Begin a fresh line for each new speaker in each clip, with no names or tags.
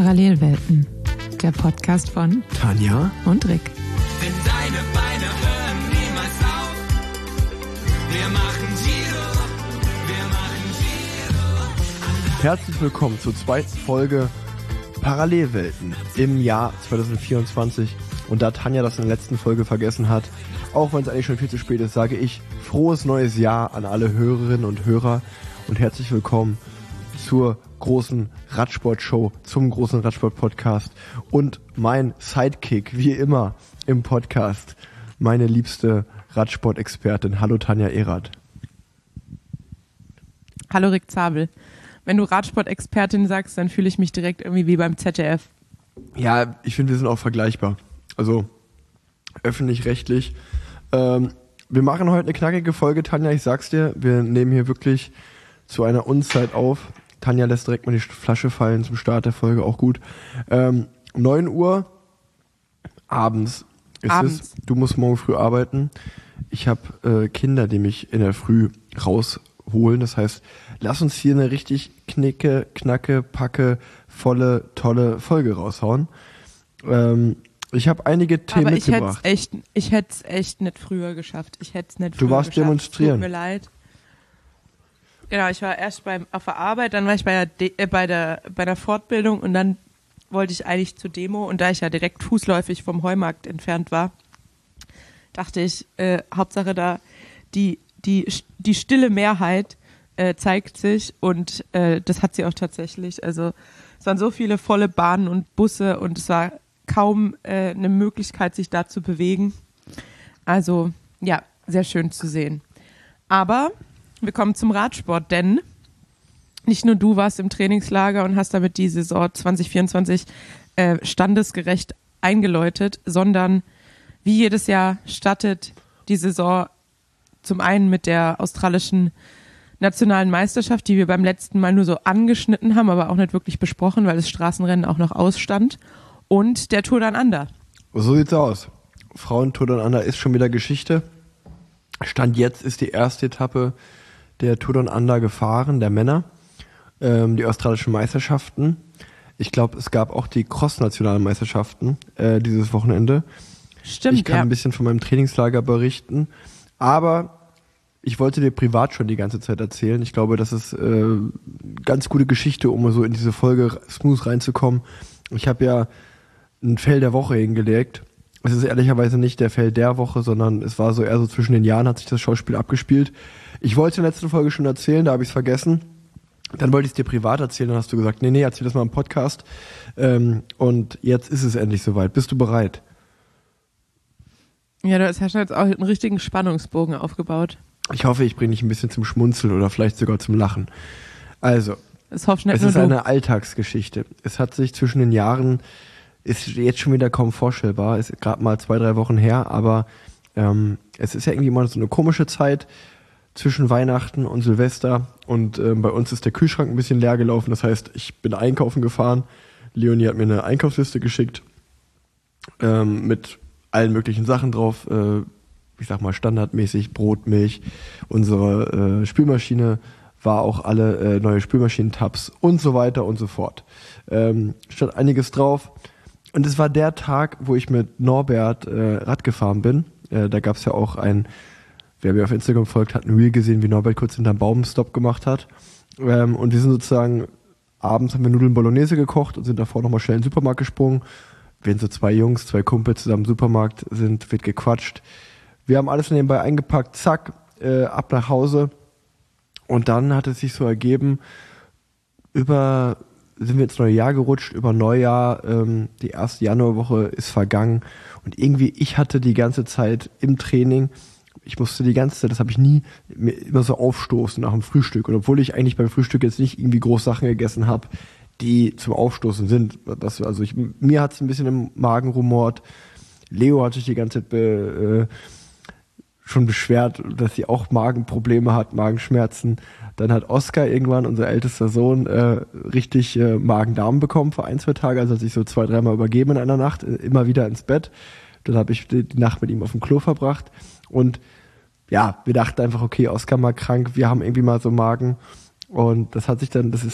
Parallelwelten, der Podcast von
Tanja
und Rick.
Denn deine Beine hören niemals auf. Wir machen Giro.
Herzlich willkommen zur zweiten Folge Parallelwelten im Jahr 2024. Und da Tanja das in der letzten Folge vergessen hat, auch wenn es eigentlich schon viel zu spät ist, sage ich frohes neues Jahr an alle Hörerinnen und Hörer und herzlich willkommen zur großen Radsport-Show, zum großen Radsport-Podcast und mein Sidekick, wie immer im Podcast, meine liebste Radsport-Expertin. Hallo Tanja Erath.
Hallo Rick Zabel. Wenn du Radsport-Expertin sagst, dann fühle ich mich direkt irgendwie wie beim ZDF.
Ja, ich finde, wir sind auch vergleichbar. Also öffentlich-rechtlich. Wir machen heute eine knackige Folge, Tanja, ich sag's dir. Wir nehmen hier wirklich zu einer Unzeit auf. Tanja lässt direkt mal die Flasche fallen zum Start der Folge, auch gut. 9 Uhr abends ist es. Du musst morgen früh arbeiten. Ich habe Kinder, die mich in der Früh rausholen. Das heißt, lass uns hier eine richtig knacke, packe, volle, tolle Folge raushauen. Ich habe einige Themen mitgebracht.
Ich hätte es echt nicht früher geschafft.
Du warst demonstrieren.
Tut mir leid. Genau, ich war erst auf der Arbeit, dann war ich bei der Fortbildung und dann wollte ich eigentlich zur Demo und da ich ja direkt fußläufig vom Heumarkt entfernt war, dachte ich, Hauptsache da die stille Mehrheit zeigt sich und das hat sie auch tatsächlich. Also es waren so viele volle Bahnen und Busse und es war kaum eine Möglichkeit, sich da zu bewegen. Also ja, sehr schön zu sehen. Aber wir kommen zum Radsport, denn nicht nur du warst im Trainingslager und hast damit die Saison 2024 standesgerecht eingeläutet, sondern wie jedes Jahr startet die Saison zum einen mit der australischen nationalen Meisterschaft, die wir beim letzten Mal nur so angeschnitten haben, aber auch nicht wirklich besprochen, weil das Straßenrennen auch noch ausstand, und der Tour Down Under.
So sieht's aus. Frauen-Tour Down Under ist schon wieder Geschichte. Stand jetzt ist die erste Etappe der Tour Down Under gefahren, der Männer, die australischen Meisterschaften. Ich glaube, es gab auch die Cross-nationalen Meisterschaften dieses Wochenende.
Stimmt,
ich kann ein bisschen von meinem Trainingslager berichten, aber ich wollte dir privat schon die ganze Zeit erzählen. Ich glaube, das ist ganz gute Geschichte, um so in diese Folge smooth reinzukommen. Ich habe ja ein Fell der Woche hingelegt. Es ist ehrlicherweise nicht der Fell der Woche, sondern es war so eher so zwischen den Jahren hat sich das Schauspiel abgespielt. Ich wollte in der letzten Folge schon erzählen, da habe ich es vergessen. Dann wollte ich es dir privat erzählen, dann hast du gesagt, nee, erzähl das mal im Podcast. Und jetzt ist es endlich soweit. Bist du bereit?
Ja, du hast ja schon jetzt auch einen richtigen Spannungsbogen aufgebaut.
Ich hoffe, ich bringe dich ein bisschen zum Schmunzeln oder vielleicht sogar zum Lachen. Also, es ist eine Alltagsgeschichte. Es hat sich zwischen den Jahren, ist jetzt schon wieder kaum vorstellbar, ist gerade mal 2-3 Wochen her, aber es ist ja irgendwie immer so eine komische Zeit zwischen Weihnachten und Silvester und bei uns ist der Kühlschrank ein bisschen leer gelaufen, das heißt, ich bin einkaufen gefahren, Leonie hat mir eine Einkaufsliste geschickt mit allen möglichen Sachen drauf, ich sag mal standardmäßig Brot, Milch, unsere Spülmaschine war auch alle neue Spülmaschinentabs und so weiter und so fort. Stand einiges drauf. Und es war der Tag, wo ich mit Norbert Rad gefahren bin. Da gab es ja auch wer mir auf Instagram folgt, hat ein Reel gesehen, wie Norbert kurz hinterm Baum einen Stop gemacht hat. Und wir sind sozusagen, abends haben wir Nudeln Bolognese gekocht und sind davor nochmal schnell in den Supermarkt gesprungen. Wenn so 2 Jungs, 2 Kumpels zusammen im Supermarkt sind, wird gequatscht. Wir haben alles nebenbei eingepackt, zack, ab nach Hause. Und dann hat es sich so ergeben, sind wir ins neue Jahr gerutscht, über Neujahr, die erste Januarwoche ist vergangen und irgendwie, ich hatte die ganze Zeit im Training, ich musste die ganze Zeit, das habe ich nie, mir immer so aufstoßen nach dem Frühstück und obwohl ich eigentlich beim Frühstück jetzt nicht irgendwie groß Sachen gegessen habe, die zum Aufstoßen sind, mir hat es ein bisschen im Magen rumort, Leo hat sich die ganze Zeit schon beschwert, dass sie auch Magenprobleme hat, Magenschmerzen. Dann hat Oskar irgendwann, unser ältester Sohn, richtig Magen-Darm bekommen für 1-2 Tage. Also hat sich so 2-3 Mal übergeben in einer Nacht, immer wieder ins Bett. Dann habe ich die Nacht mit ihm auf dem Klo verbracht. Und ja, wir dachten einfach, okay, Oskar mal krank, wir haben irgendwie mal so Magen. Und das hat sich dann, das ist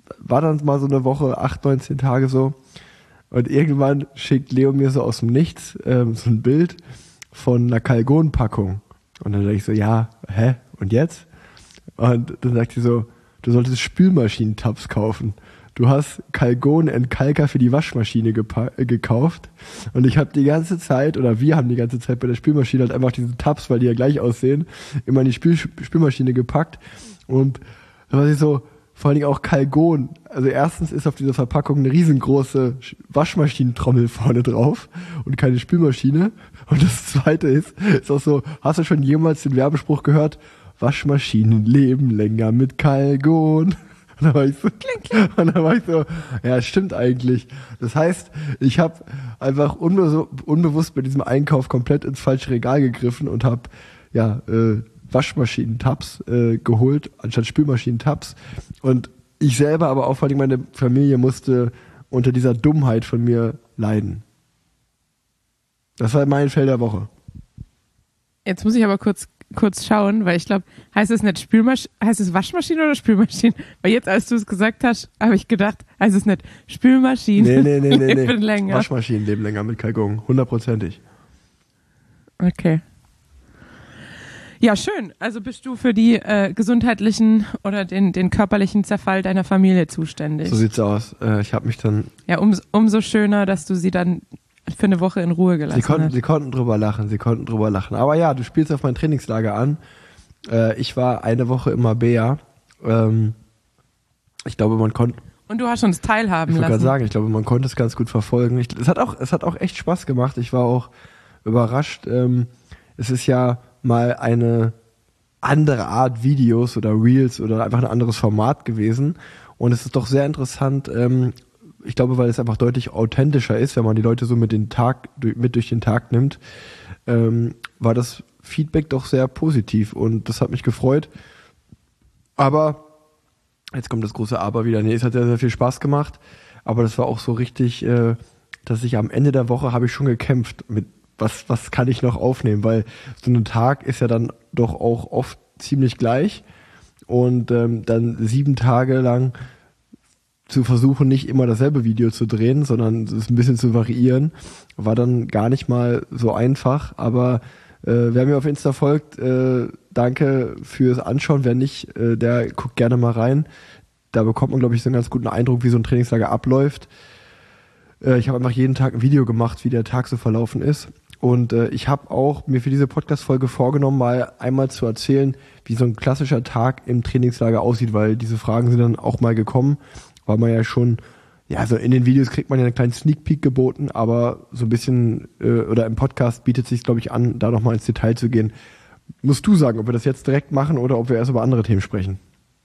war dann mal so eine Woche, 8, 19 Tage so. Und irgendwann schickt Leo mir so aus dem Nichts so ein Bild von einer Calgon-Packung. Und dann dachte ich so, ja, hä? Und jetzt? Und dann sagt sie so, du solltest Spülmaschinentabs kaufen. Du hast Calgon-Entkalker für die Waschmaschine gekauft. Und ich habe die ganze Zeit, oder wir haben die ganze Zeit bei der Spülmaschine halt einfach diese Tabs, weil die ja gleich aussehen, immer in die Spülmaschine gepackt. Und da war sie so, vor allen Dingen auch Calgon. Also erstens ist auf dieser Verpackung eine riesengroße Waschmaschinentrommel vorne drauf und keine Spülmaschine. Und das Zweite ist auch so, hast du schon jemals den Werbespruch gehört? Waschmaschinen leben länger mit Calgon. Und dann war ich so, und dann war ich so, ja, stimmt eigentlich. Das heißt, ich habe einfach unbewusst bei diesem Einkauf komplett ins falsche Regal gegriffen und habe Waschmaschinentabs geholt, anstatt Spülmaschinentabs. Und ich selber, aber auch vor allem meine Familie musste unter dieser Dummheit von mir leiden. Das war mein Fail der Woche.
Jetzt muss ich aber kurz schauen, weil ich glaube, heißt es nicht heißt es Waschmaschine oder Spülmaschine? Weil jetzt, als du es gesagt hast, habe ich gedacht, heißt es nicht Spülmaschine.
Nee.
Leben länger.
Waschmaschinen leben länger mit Calgon, 100%.
Okay. Ja, schön. Also bist du für die gesundheitlichen oder den körperlichen Zerfall deiner Familie zuständig?
So sieht's aus. Ich habe mich dann...
Ja, umso schöner, dass du sie dann für eine Woche in Ruhe gelassen hast.
Sie konnten drüber lachen. Aber ja, du spielst auf mein Trainingslager an. Ich war eine Woche in Marbella. Ich glaube, man konnte...
Und du hast uns teilhaben lassen.
Ich wollte gerade sagen, ich glaube, man konnte es ganz gut verfolgen. Es hat auch echt Spaß gemacht. Ich war auch überrascht. Es ist ja mal eine andere Art Videos oder Reels oder einfach ein anderes Format gewesen. Und es ist doch sehr interessant, ich glaube, weil es einfach deutlich authentischer ist, wenn man die Leute so mit durch den Tag nimmt, war das Feedback doch sehr positiv und das hat mich gefreut. Aber, jetzt kommt das große Aber wieder, es hat sehr, sehr viel Spaß gemacht, aber das war auch so richtig, dass ich am Ende der Woche habe ich schon gekämpft mit was kann ich noch aufnehmen, weil so ein Tag ist ja dann doch auch oft ziemlich gleich und dann 7 Tage lang zu versuchen, nicht immer dasselbe Video zu drehen, sondern es ein bisschen zu variieren, war dann gar nicht mal so einfach, aber wer mir auf Insta folgt, danke fürs Anschauen, wer nicht, der guckt gerne mal rein, da bekommt man, glaube ich, so einen ganz guten Eindruck, wie so ein Trainingslager abläuft. Ich habe einfach jeden Tag ein Video gemacht, wie der Tag so verlaufen ist. Und ich habe auch mir für diese Podcast-Folge vorgenommen, mal einmal zu erzählen, wie so ein klassischer Tag im Trainingslager aussieht, weil diese Fragen sind dann auch mal gekommen, weil man ja schon, so in den Videos kriegt man ja einen kleinen Sneak Peek geboten, aber so ein bisschen, oder im Podcast bietet es sich, glaube ich, an, da nochmal ins Detail zu gehen. Musst du sagen, ob wir das jetzt direkt machen oder ob wir erst über andere Themen sprechen?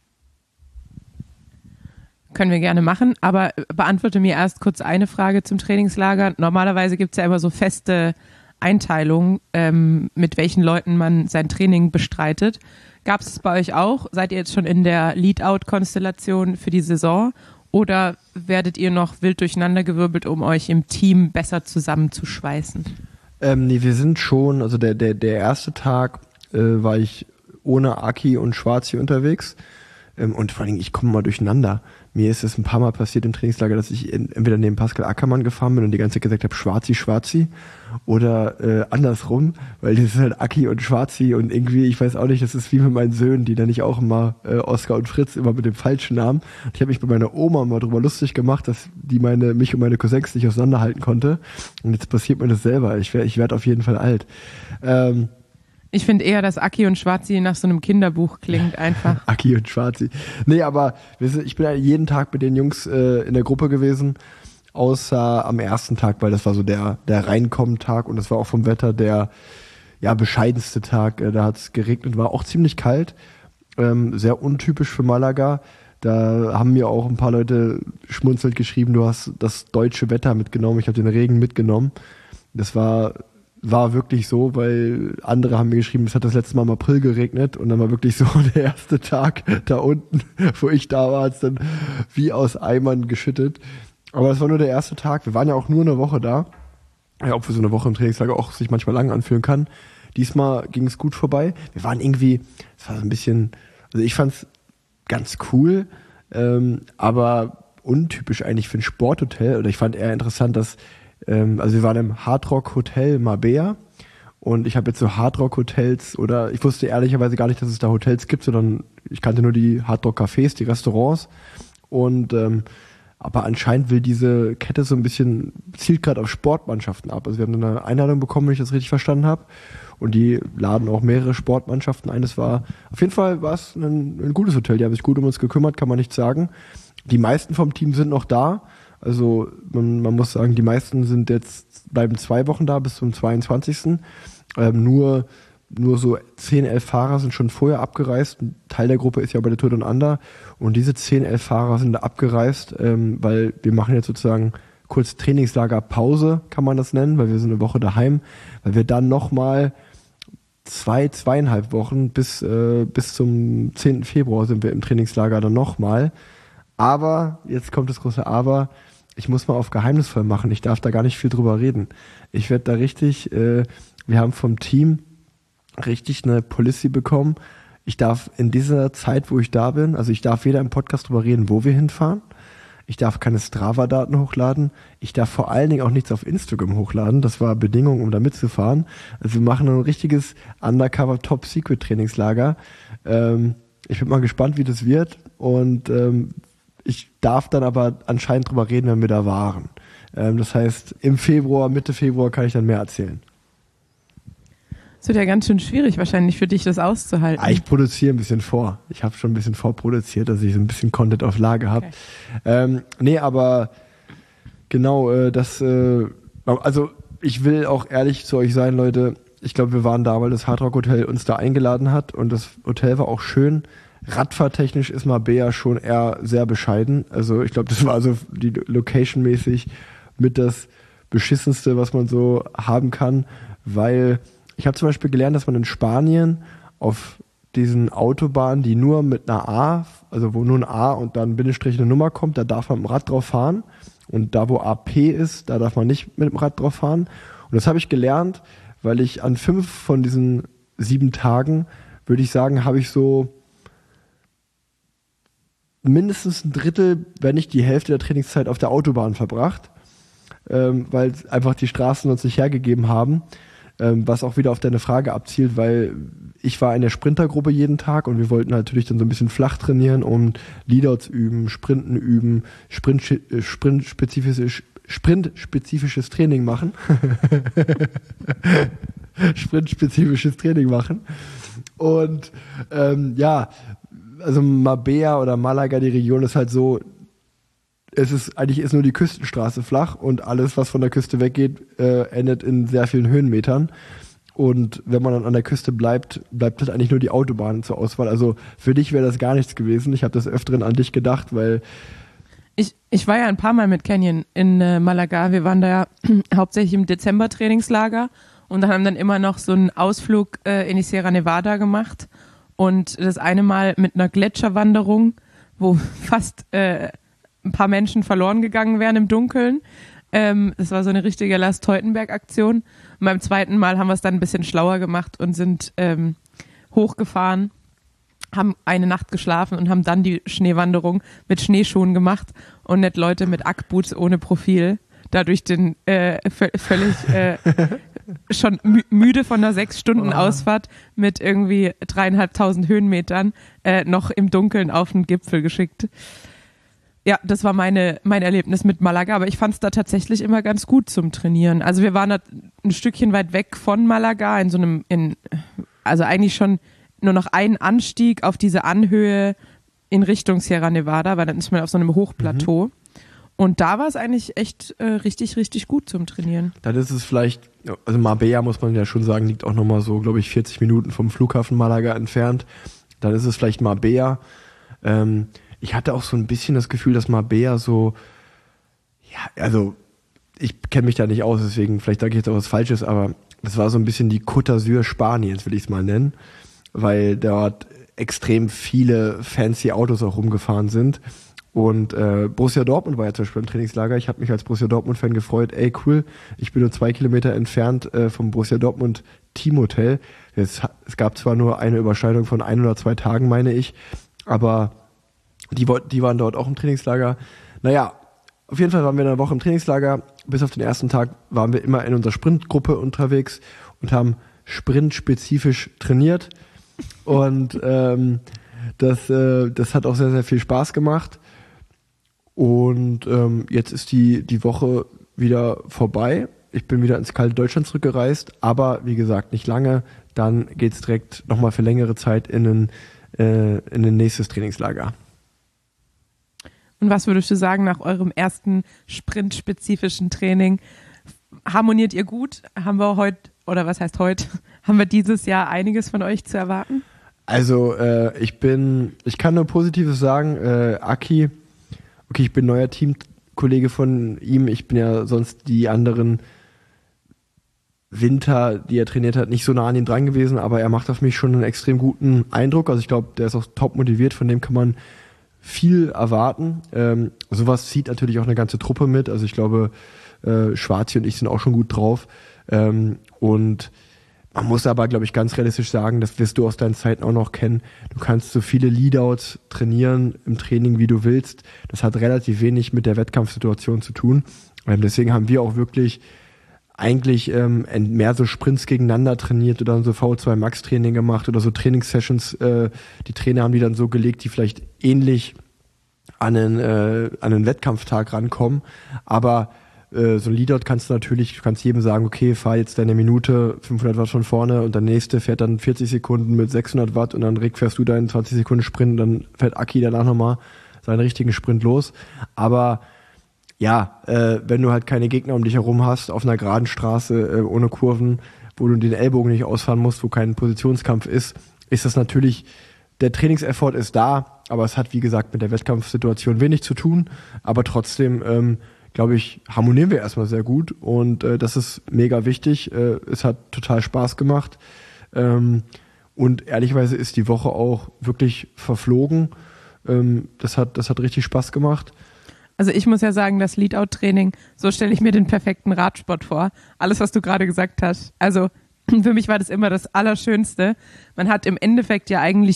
Können wir gerne machen, aber beantworte mir erst kurz eine Frage zum Trainingslager. Normalerweise gibt es ja immer so feste Einteilungen, mit welchen Leuten man sein Training bestreitet. Gab es bei euch auch? Seid ihr jetzt schon in der Lead-Out-Konstellation für die Saison oder werdet ihr noch wild durcheinandergewirbelt, um euch im Team besser zusammenzuschweißen?
Nee, wir sind schon, also der erste Tag war ich ohne Aki und Schwarzi unterwegs und vor allem, ich komme mal durcheinander. Mir ist es ein paar Mal passiert im Trainingslager, dass ich entweder neben Pascal Ackermann gefahren bin und die ganze Zeit gesagt habe, Schwarzi oder andersrum, weil das ist halt Aki und Schwarzi und irgendwie, ich weiß auch nicht, das ist wie mit meinen Söhnen, die nenne ich auch immer Oskar und Fritz, immer mit dem falschen Namen. Und ich habe mich bei meiner Oma mal drüber lustig gemacht, dass die mich und meine Cousins nicht auseinanderhalten konnte und jetzt passiert mir das selber. Ich werd auf jeden Fall alt.
Ich finde eher, dass Aki und Schwarzi nach so einem Kinderbuch klingt einfach.
Aki und Schwarzi. Nee, aber ich bin ja jeden Tag mit den Jungs in der Gruppe gewesen, außer am ersten Tag, weil das war so der Reinkommen-Tag und das war auch vom Wetter der bescheidenste Tag. Da hat es geregnet, war auch ziemlich kalt, sehr untypisch für Malaga. Da haben mir auch ein paar Leute schmunzelnd geschrieben, du hast das deutsche Wetter mitgenommen, ich habe den Regen mitgenommen. Das war wirklich so, weil andere haben mir geschrieben, es hat das letzte Mal im April geregnet und dann war wirklich so der erste Tag da unten, wo ich da war, hat es dann wie aus Eimern geschüttet. Aber das war nur der erste Tag. Wir waren ja auch nur eine Woche da. Ja, ob für so eine Woche im Trainingslager auch sich manchmal lang anfühlen kann. Diesmal ging es gut vorbei. Wir waren irgendwie, es war so ein bisschen, also ich fand's ganz cool, Aber untypisch eigentlich für ein Sporthotel. Oder ich fand eher interessant, dass, also wir waren im Hardrock Hotel Marbella. Und ich habe jetzt so Hardrock-Hotels oder ich wusste ehrlicherweise gar nicht, dass es da Hotels gibt, sondern ich kannte nur die Hardrock-Cafés, die Restaurants. Und aber anscheinend will diese Kette so ein bisschen, zielt gerade auf Sportmannschaften ab. Also wir haben eine Einladung bekommen, wenn ich das richtig verstanden habe. Und die laden auch mehrere Sportmannschaften ein. Das war, auf jeden Fall war es ein gutes Hotel. Die haben sich gut um uns gekümmert, kann man nicht sagen. Die meisten vom Team sind noch da. Also man muss sagen, die meisten bleiben 2 Wochen da bis zum 22. Nur so 10, 11 Fahrer sind schon vorher abgereist. Ein Teil der Gruppe ist ja bei der Tour Down Under. Und diese 10, 11 Fahrer sind da abgereist, weil wir machen jetzt sozusagen kurz Trainingslagerpause, kann man das nennen, weil wir sind eine Woche daheim, weil wir dann nochmal 2,5 Wochen bis zum 10. Februar sind wir im Trainingslager dann nochmal. Aber, jetzt kommt das große Aber, ich muss mal auf geheimnisvoll machen. Ich darf da gar nicht viel drüber reden. Ich werde da richtig, wir haben vom Team richtig eine Policy bekommen. Ich darf in dieser Zeit, wo ich da bin, also ich darf weder im Podcast drüber reden, wo wir hinfahren. Ich darf keine Strava-Daten hochladen. Ich darf vor allen Dingen auch nichts auf Instagram hochladen. Das war Bedingung, um da mitzufahren. Also wir machen ein richtiges Undercover Top-Secret-Trainingslager. Ich bin mal gespannt, wie das wird. Und ich darf dann aber anscheinend drüber reden, wenn wir da waren. Das heißt, Mitte Februar kann ich dann mehr erzählen.
Es wird ja ganz schön schwierig wahrscheinlich für dich, das auszuhalten.
Ich produziere ein bisschen vor. Ich habe schon ein bisschen vorproduziert, dass ich so ein bisschen Content auf Lager habe. Okay. Aber genau, also ich will auch ehrlich zu euch sein, Leute. Ich glaube, wir waren da, weil das Hard Rock Hotel uns da eingeladen hat und das Hotel war auch schön. Radfahrtechnisch ist Marbella schon eher sehr bescheiden. Also ich glaube, das war so die Location-mäßig mit das Beschissenste, was man so haben kann, weil ich habe zum Beispiel gelernt, dass man in Spanien auf diesen Autobahnen, die nur mit einer A, also wo nur ein A und dann Bindestrich eine Nummer kommt, da darf man mit dem Rad drauf fahren. Und da, wo AP ist, da darf man nicht mit dem Rad drauf fahren. Und das habe ich gelernt, weil ich an 5 von diesen 7 Tagen, würde ich sagen, habe ich so mindestens ein Drittel, wenn nicht die Hälfte der Trainingszeit auf der Autobahn verbracht, weil einfach die Straßen uns nicht hergegeben haben. Was auch wieder auf deine Frage abzielt, weil ich war in der Sprintergruppe jeden Tag und wir wollten natürlich dann so ein bisschen flach trainieren und Leadouts üben, Sprinten üben, sprintspezifisches Training machen. Sprintspezifisches Training machen. Und also Marbella oder Malaga, die Region ist halt so, eigentlich ist nur die Küstenstraße flach und alles, was von der Küste weggeht, endet in sehr vielen Höhenmetern. Und wenn man dann an der Küste bleibt halt eigentlich nur die Autobahn zur Auswahl. Also für dich wäre das gar nichts gewesen. Ich habe das Öfteren an dich gedacht, weil
ich war ja ein paar Mal mit Canyon in Malaga. Wir waren da ja hauptsächlich im Dezember-Trainingslager und haben dann immer noch so einen Ausflug in die Sierra Nevada gemacht. Und das eine Mal mit einer Gletscherwanderung, wo fast ein paar Menschen verloren gegangen wären im Dunkeln. Das war so eine richtige Lars-Teutenberg-Aktion. Und beim zweiten Mal haben wir es dann ein bisschen schlauer gemacht und sind hochgefahren, haben eine Nacht geschlafen und haben dann die Schneewanderung mit Schneeschuhen gemacht und nicht Leute mit Ackboots ohne Profil. Dadurch den völlig schon müde von einer 6 Stunden Ausfahrt mit irgendwie 3.500 Höhenmetern noch im Dunkeln auf den Gipfel geschickt. Ja, das war mein Erlebnis mit Malaga, aber ich fand es da tatsächlich immer ganz gut zum Trainieren. Also wir waren da ein Stückchen weit weg von Malaga also eigentlich schon nur noch einen Anstieg auf diese Anhöhe in Richtung Sierra Nevada, weil dann ist man auf so einem Hochplateau. Und da war es eigentlich echt richtig, richtig gut zum Trainieren.
Dann ist es vielleicht, also Marbella muss man ja schon sagen, liegt auch nochmal so, glaube ich, 40 Minuten vom Flughafen Malaga entfernt. Dann ist es vielleicht Marbella. Ich hatte auch so ein bisschen das Gefühl, dass Marbella so, ja, also ich kenne mich da nicht aus, deswegen vielleicht sage ich jetzt auch was Falsches, aber das war so ein bisschen die Côte d'Azur Spaniens, will ich es mal nennen, weil dort extrem viele fancy Autos auch rumgefahren sind. Und Borussia Dortmund war ja zum Beispiel im Trainingslager. Ich habe mich als Borussia Dortmund-Fan gefreut. Ey, cool, ich bin nur 2 Kilometer entfernt vom Borussia Dortmund Teamhotel. Es gab zwar nur eine Überschneidung von 1 oder 2 Tagen, meine ich, aber Die waren dort auch im Trainingslager. Naja, auf jeden Fall waren wir eine Woche im Trainingslager. Bis auf den ersten Tag waren wir immer in unserer Sprintgruppe unterwegs und haben sprintspezifisch trainiert. Und das hat auch sehr, sehr viel Spaß gemacht. Und jetzt ist die Woche wieder vorbei. Ich bin wieder ins kalte Deutschland zurückgereist, aber wie gesagt, nicht lange. Dann geht's direkt nochmal für längere Zeit in ein nächstes Trainingslager.
Und was würdest du sagen nach eurem ersten sprintspezifischen Training? Harmoniert ihr gut? Haben wir heute, oder was heißt heute, haben wir dieses Jahr einiges von euch zu erwarten?
Also ich kann nur Positives sagen. Aki, okay, ich bin neuer Teamkollege von ihm. Ich bin ja sonst die anderen Winter, die er trainiert hat, nicht so nah an ihm dran gewesen, aber er macht auf mich schon einen extrem guten Eindruck. Also ich glaube, der ist auch top motiviert, von dem kann man viel erwarten. Sowas zieht natürlich auch eine ganze Truppe mit. Also ich glaube, Schwarzi und ich sind auch schon gut drauf. Und man muss aber, glaube ich, ganz realistisch sagen, das wirst du aus deinen Zeiten auch noch kennen. Du kannst so viele Leadouts trainieren im Training, wie du willst. Das hat relativ wenig mit der Wettkampfsituation zu tun. Deswegen haben wir auch wirklich eigentlich mehr so Sprints gegeneinander trainiert oder so V2 Max Training gemacht oder so Trainingssessions. Die Trainer haben die dann so gelegt, die vielleicht ähnlich an einen Wettkampftag rankommen. Aber so ein Leadout du kannst jedem sagen, okay, fahr jetzt deine Minute 500 Watt von vorne und der nächste fährt dann 40 Sekunden mit 600 Watt und dann fährst du deinen 20 Sekunden Sprint und dann fährt Aki danach nochmal seinen richtigen Sprint los. Aber ja, wenn du halt keine Gegner um dich herum hast, auf einer geraden Straße, ohne Kurven, wo du den Ellbogen nicht ausfahren musst, wo kein Positionskampf ist das natürlich, der Trainingseffort ist da, aber es hat, wie gesagt, mit der Wettkampfsituation wenig zu tun, aber trotzdem, glaube ich, harmonieren wir erstmal sehr gut und das ist mega wichtig. Es hat total Spaß gemacht und ehrlicherweise ist die Woche auch wirklich verflogen. Das hat richtig Spaß gemacht.
Also ich muss ja sagen, das Leadout-Training, so stelle ich mir den perfekten Radsport vor. Alles, was du gerade gesagt hast. Also für mich war das immer das Allerschönste. Man hat im Endeffekt ja eigentlich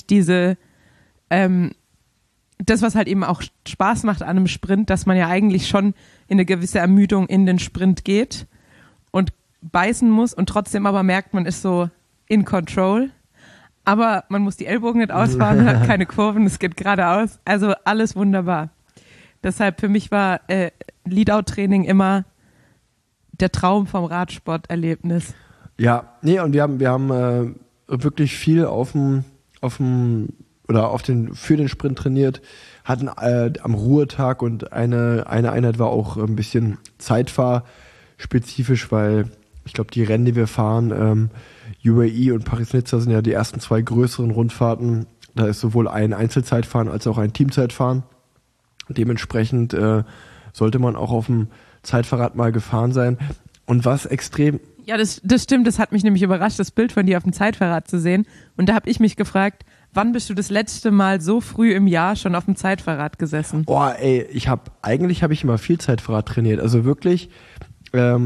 das, was halt eben auch Spaß macht an einem Sprint, dass man ja eigentlich schon in eine gewisse Ermüdung in den Sprint geht und beißen muss und trotzdem aber merkt, man ist so in control. Aber man muss die Ellbogen nicht ausfahren, man hat keine Kurven, es geht geradeaus. Also alles wunderbar. Deshalb für mich war Leadout-Training immer der Traum vom Radsporterlebnis.
Ja, nee, und wir haben wirklich viel für den Sprint trainiert, hatten am Ruhetag und eine Einheit war auch ein bisschen zeitfahrspezifisch, weil ich glaube, die Rennen, die wir fahren, UAE und Paris-Nizza sind ja die ersten 2 größeren Rundfahrten. Da ist sowohl ein Einzelzeitfahren als auch ein Teamzeitfahren. Dementsprechend sollte man auch auf dem Zeitfahrrad mal gefahren sein. Und was extrem...
Ja, das stimmt. Das hat mich nämlich überrascht, das Bild von dir auf dem Zeitfahrrad zu sehen. Und da habe ich mich gefragt, wann bist du das letzte Mal so früh im Jahr schon auf dem Zeitfahrrad gesessen?
Oh, ey, eigentlich habe ich immer viel Zeitfahrrad trainiert. Also wirklich, Ja,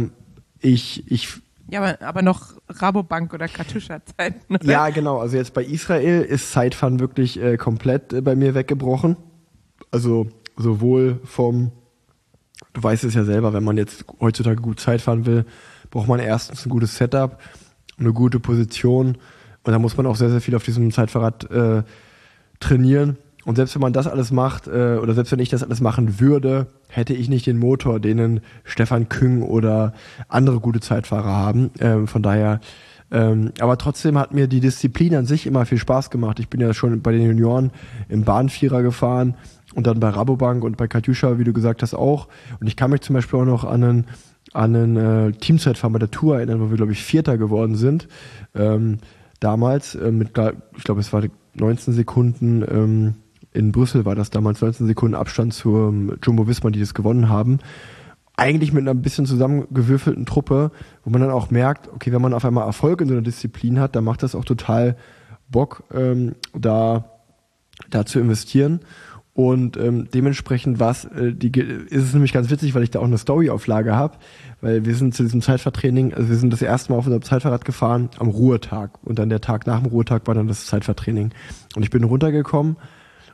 aber noch Rabobank oder Katusha-Zeiten, oder?
Ja, genau. Also jetzt bei Israel ist Zeitfahren wirklich komplett bei mir weggebrochen. Also sowohl du weißt es ja selber, wenn man jetzt heutzutage gut Zeit fahren will, braucht man erstens ein gutes Setup, eine gute Position und da muss man auch sehr, sehr viel auf diesem Zeitfahrrad trainieren. Und selbst wenn man das alles macht, oder selbst wenn ich das alles machen würde, hätte ich nicht den Motor, den Stefan Küng oder andere gute Zeitfahrer haben. Von daher, aber trotzdem hat mir die Disziplin an sich immer viel Spaß gemacht. Ich bin ja schon bei den Junioren im Bahnvierer gefahren und dann bei Rabobank und bei Katjuscha, wie du gesagt hast, auch. Und ich kann mich zum Beispiel auch noch an einen Teamzeitfahren bei der Tour erinnern, wo wir, glaube ich, Vierter geworden sind. Damals, ich glaube, es war 19 Sekunden, in Brüssel war das damals 19 Sekunden Abstand zur Jumbo-Visma, die das gewonnen haben. Eigentlich mit einer bisschen zusammengewürfelten Truppe, wo man dann auch merkt, okay, wenn man auf einmal Erfolg in so einer Disziplin hat, dann macht das auch total Bock, da zu investieren. Und dementsprechend ist es nämlich ganz witzig, weil ich da auch eine Storyauflage habe, weil wir sind zu diesem Zeitfahrtraining, also wir sind das erste Mal auf unserem Zeitfahrrad gefahren am Ruhetag und dann der Tag nach dem Ruhetag war dann das Zeitfahrtraining. Und ich bin runtergekommen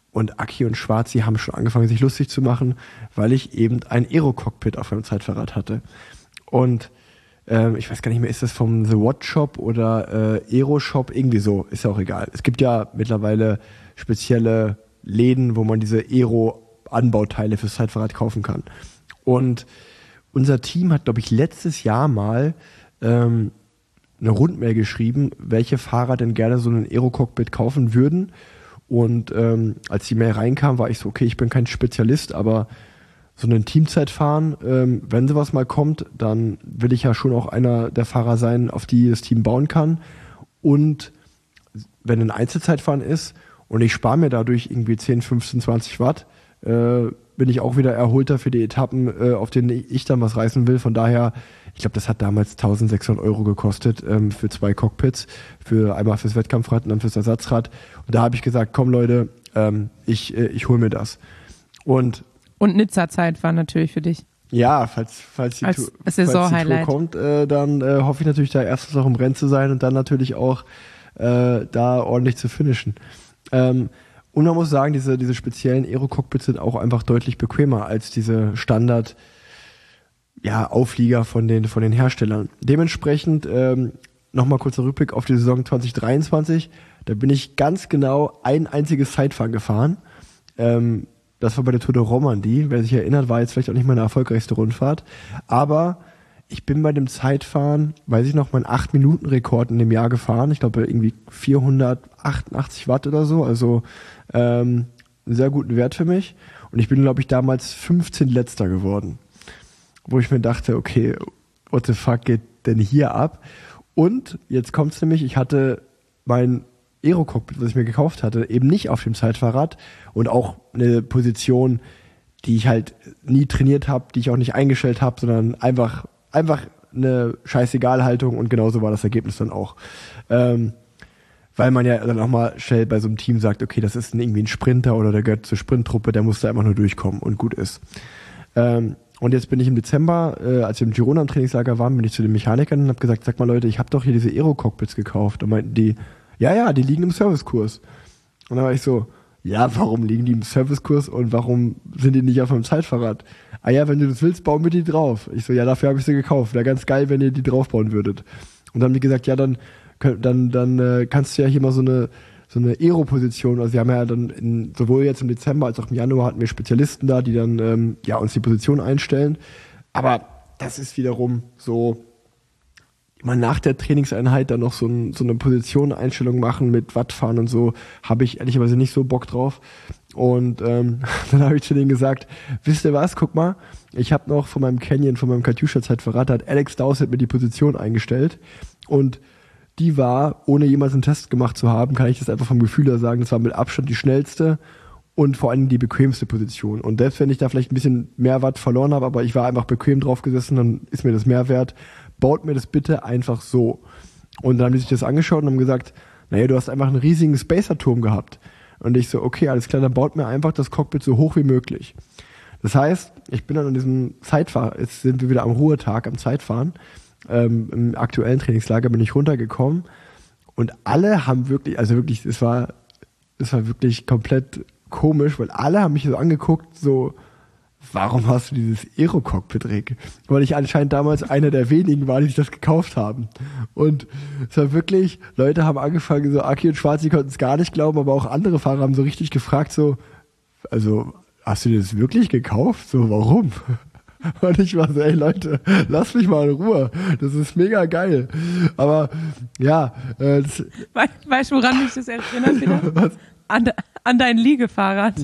Und Aki und Schwarzi haben schon angefangen, sich lustig zu machen, weil ich eben ein Aero-Cockpit auf meinem Zeitfahrrad hatte. Und ich weiß gar nicht mehr, ist das vom The Watch Shop oder Aero Shop? Irgendwie so, ist ja auch egal. Es gibt ja mittlerweile spezielle Läden, wo man diese Aero-Anbauteile fürs Zeitfahrrad kaufen kann. Und unser Team hat, glaube ich, letztes Jahr mal eine Rundmail geschrieben, welche Fahrer denn gerne so ein Aero-Cockpit kaufen würden. Und als die Mail reinkam, war ich so, okay, ich bin kein Spezialist, aber so ein Teamzeitfahren, wenn sowas mal kommt, dann will ich ja schon auch einer der Fahrer sein, auf die das Team bauen kann. Und wenn ein Einzelzeitfahren ist und ich spare mir dadurch irgendwie 10, 15, 20 Watt, bin ich auch wieder erholter für die Etappen, auf denen ich dann was reißen will. Von daher, ich glaube, das hat damals 1.600 € gekostet für 2 Cockpits, für einmal fürs Wettkampfrad und dann fürs Ersatzrad. Und da habe ich gesagt, komm Leute, ich hole mir das. Und
Nizza-Zeitfahren natürlich für dich.
Ja, falls die Tour kommt, dann hoffe ich natürlich, da erstens noch im Rennen zu sein und dann natürlich auch da ordentlich zu finishen. Und man muss sagen, diese speziellen Aero-Cockpits sind auch einfach deutlich bequemer als diese Standard Auflieger von den Herstellern. Dementsprechend nochmal kurzer Rückblick auf die Saison 2023. Da bin ich ganz genau ein einziges Zeitfahren gefahren. Das war bei der Tour de Romandie. Wer sich erinnert, war jetzt vielleicht auch nicht meine erfolgreichste Rundfahrt. Aber ich bin bei dem Zeitfahren, weiß ich noch, meinen 8-Minuten-Rekord in dem Jahr gefahren. Ich glaube irgendwie 488 Watt oder so. Also einen sehr guten Wert für mich. Und ich bin, glaube ich, damals 15 Letzter geworden. Wo ich mir dachte, okay, what the fuck geht denn hier ab? Und jetzt kommt's nämlich, ich hatte mein Aero-Cockpit, was ich mir gekauft hatte, eben nicht auf dem Zeitfahrrad und auch eine Position, die ich halt nie trainiert habe, die ich auch nicht eingestellt habe, sondern einfach eine Scheißegal-Haltung und genauso war das Ergebnis dann auch. Weil man ja dann auch mal schnell bei so einem Team sagt, okay, das ist irgendwie ein Sprinter oder der gehört zur Sprinttruppe, der muss da einfach nur durchkommen und gut ist. Und jetzt bin ich im Dezember, als wir im Girona im Trainingslager waren, bin ich zu den Mechanikern und habe gesagt, sag mal Leute, ich habe doch hier diese Aero-Cockpits gekauft. Und meinten die, ja, die liegen im Servicekurs. Und dann war ich so, ja, warum liegen die im Servicekurs und warum sind die nicht auf einem Zeitfahrrad? Ah ja, wenn du das willst, bauen wir die drauf. Ich so, ja, dafür habe ich sie gekauft. Wäre ganz geil, wenn ihr die draufbauen würdet. Und dann haben die gesagt, ja, dann kannst du ja hier mal so eine Aero-Position, also wir haben ja dann sowohl jetzt im Dezember als auch im Januar hatten wir Spezialisten da, die dann uns die Position einstellen. Aber das ist wiederum so, mal nach der Trainingseinheit dann noch so eine Positioneinstellung machen mit Wattfahren und so, habe ich ehrlicherweise nicht so Bock drauf. Und dann habe ich zu denen gesagt, wisst ihr was, guck mal, ich habe noch von meinem Katyusha-Zeitverrat, hat Alex Dowsett mir die Position eingestellt und die war, ohne jemals einen Test gemacht zu haben, kann ich das einfach vom Gefühl her sagen, das war mit Abstand die schnellste und vor allem die bequemste Position. Und selbst wenn ich da vielleicht ein bisschen mehr Watt verloren habe, aber ich war einfach bequem drauf gesessen, dann ist mir das mehr wert. Baut mir das bitte einfach so. Und dann haben die sich das angeschaut und haben gesagt, naja, du hast einfach einen riesigen Spacer-Turm gehabt. Und ich so, okay, alles klar, dann baut mir einfach das Cockpit so hoch wie möglich. Das heißt, ich bin dann an diesem Zeitfahren, jetzt sind wir wieder am Ruhetag, am Zeitfahren, im aktuellen Trainingslager bin ich runtergekommen und alle haben wirklich, also wirklich, es war wirklich komplett komisch, weil alle haben mich so angeguckt, so, warum hast du dieses Aero-Cockpit, Rick? Weil ich anscheinend damals einer der wenigen war, die sich das gekauft haben. Und es war wirklich, Leute haben angefangen, so Aki und Schwarzi konnten es gar nicht glauben, aber auch andere Fahrer haben so richtig gefragt, so, also, hast du das wirklich gekauft? So, warum? Und ich war so, ey Leute, lasst mich mal in Ruhe. Das ist mega geil. Aber ja.
Weißt du, woran mich das erinnert wieder? An dein Liegefahrrad.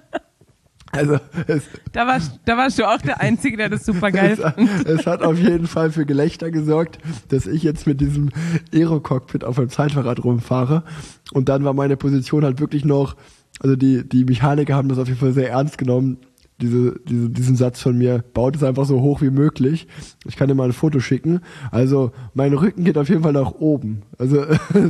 Also
da warst du auch der Einzige, der das super geil fand.
Es hat auf jeden Fall für Gelächter gesorgt, dass ich jetzt mit diesem Aero-Cockpit auf einem Zeitfahrrad rumfahre. Und dann war meine Position halt wirklich noch, also die Mechaniker haben das auf jeden Fall sehr ernst genommen, diesen Satz von mir, baut es einfach so hoch wie möglich. Ich kann dir mal ein Foto schicken. Also mein Rücken geht auf jeden Fall nach oben. Also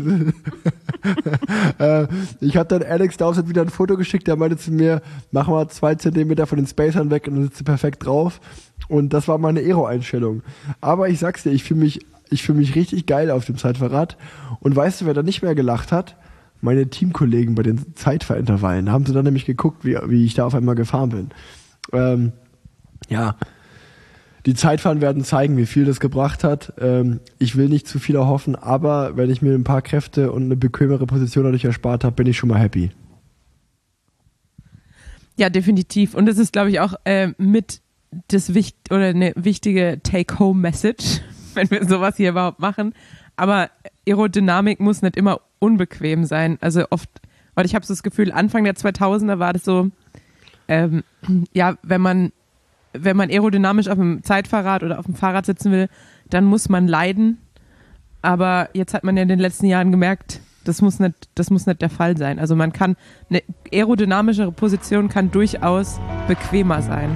ich habe dann Alex Dowsett wieder ein Foto geschickt, der meinte zu mir, mach mal 2 Zentimeter von den Spacern weg und dann sitzt du perfekt drauf. Und das war meine Aero-Einstellung. Aber ich sag's dir, ich fühle mich richtig geil auf dem Zeitfahrrad. Und weißt du, wer da nicht mehr gelacht hat? meine Teamkollegen bei den Zeitfahrintervallen. Da haben sie dann nämlich geguckt, wie ich da auf einmal gefahren bin. Die Zeitfahren werden zeigen, wie viel das gebracht hat. Ich will nicht zu viel erhoffen, aber wenn ich mir ein paar Kräfte und eine bequemere Position dadurch erspart habe, bin ich schon mal happy.
Ja, definitiv. Und das ist, glaube ich, auch mit eine wichtige Take-Home-Message, wenn wir sowas hier überhaupt machen. Aber Aerodynamik muss nicht immer unbequem sein. Also oft, weil ich habe so das Gefühl, Anfang der 2000er war das so, wenn man aerodynamisch auf dem Zeitfahrrad oder auf dem Fahrrad sitzen will, dann muss man leiden. Aber jetzt hat man ja in den letzten Jahren gemerkt, das muss nicht der Fall sein. Also man kann, eine aerodynamischere Position kann durchaus bequemer sein.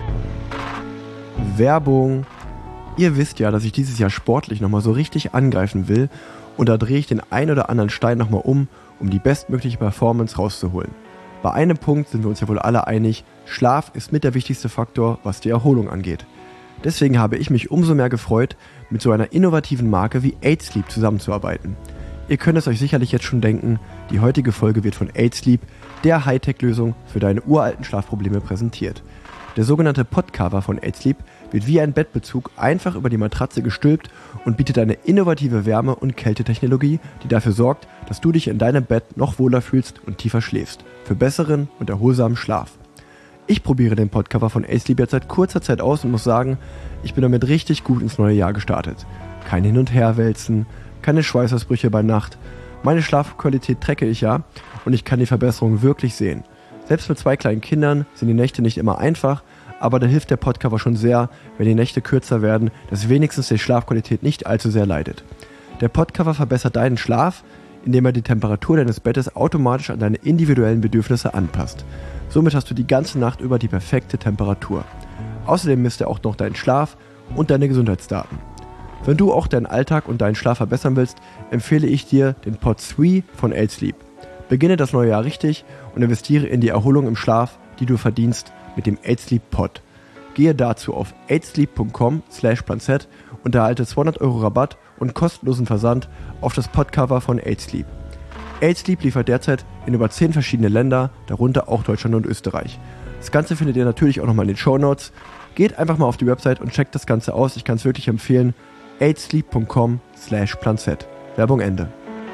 Werbung. Ihr wisst ja, dass ich dieses Jahr sportlich nochmal so richtig angreifen will und da drehe ich den ein oder anderen Stein nochmal um die bestmögliche Performance rauszuholen. Bei einem Punkt sind wir uns ja wohl alle einig, Schlaf ist mit der wichtigste Faktor, was die Erholung angeht. Deswegen habe ich mich umso mehr gefreut, mit so einer innovativen Marke wie 8Sleep zusammenzuarbeiten. Ihr könnt es euch sicherlich jetzt schon denken, die heutige Folge wird von 8Sleep, der Hightech-Lösung für deine uralten Schlafprobleme, präsentiert. Der sogenannte Podcover von 8Sleep wird wie ein Bettbezug einfach über die Matratze gestülpt und bietet eine innovative Wärme- und Kältetechnologie, die dafür sorgt, dass du dich in deinem Bett noch wohler fühlst und tiefer schläfst, für besseren und erholsamen Schlaf. Ich probiere den Podcover von 8Sleep jetzt seit kurzer Zeit aus und muss sagen, ich bin damit richtig gut ins neue Jahr gestartet. Kein Hin- und Herwälzen, keine Schweißausbrüche bei Nacht. Meine Schlafqualität tracke ich ja und ich kann die Verbesserung wirklich sehen. Selbst mit 2 kleinen Kindern sind die Nächte nicht immer einfach, aber da hilft der Podcover schon sehr, wenn die Nächte kürzer werden, dass wenigstens die Schlafqualität nicht allzu sehr leidet. Der Podcover verbessert deinen Schlaf, indem er die Temperatur deines Bettes automatisch an deine individuellen Bedürfnisse anpasst. Somit hast du die ganze Nacht über die perfekte Temperatur. Außerdem misst er auch noch deinen Schlaf und deine Gesundheitsdaten. Wenn du auch deinen Alltag und deinen Schlaf verbessern willst, empfehle ich dir den Pod 3 von 8Sleep. Beginne das neue Jahr richtig und investiere in die Erholung im Schlaf, die du verdienst, mit dem 8Sleep Pod. Gehe dazu auf 8sleep.com/planzett und erhalte 200 € Rabatt und kostenlosen Versand auf das Podcover von 8Sleep. 8Sleep liefert derzeit in über 10 verschiedene Länder, darunter auch Deutschland und Österreich. Das Ganze findet ihr natürlich auch nochmal in den Shownotes. Geht einfach mal auf die Website und checkt das Ganze aus. Ich kann es wirklich empfehlen. 8sleep.com/planzett. Werbung Ende.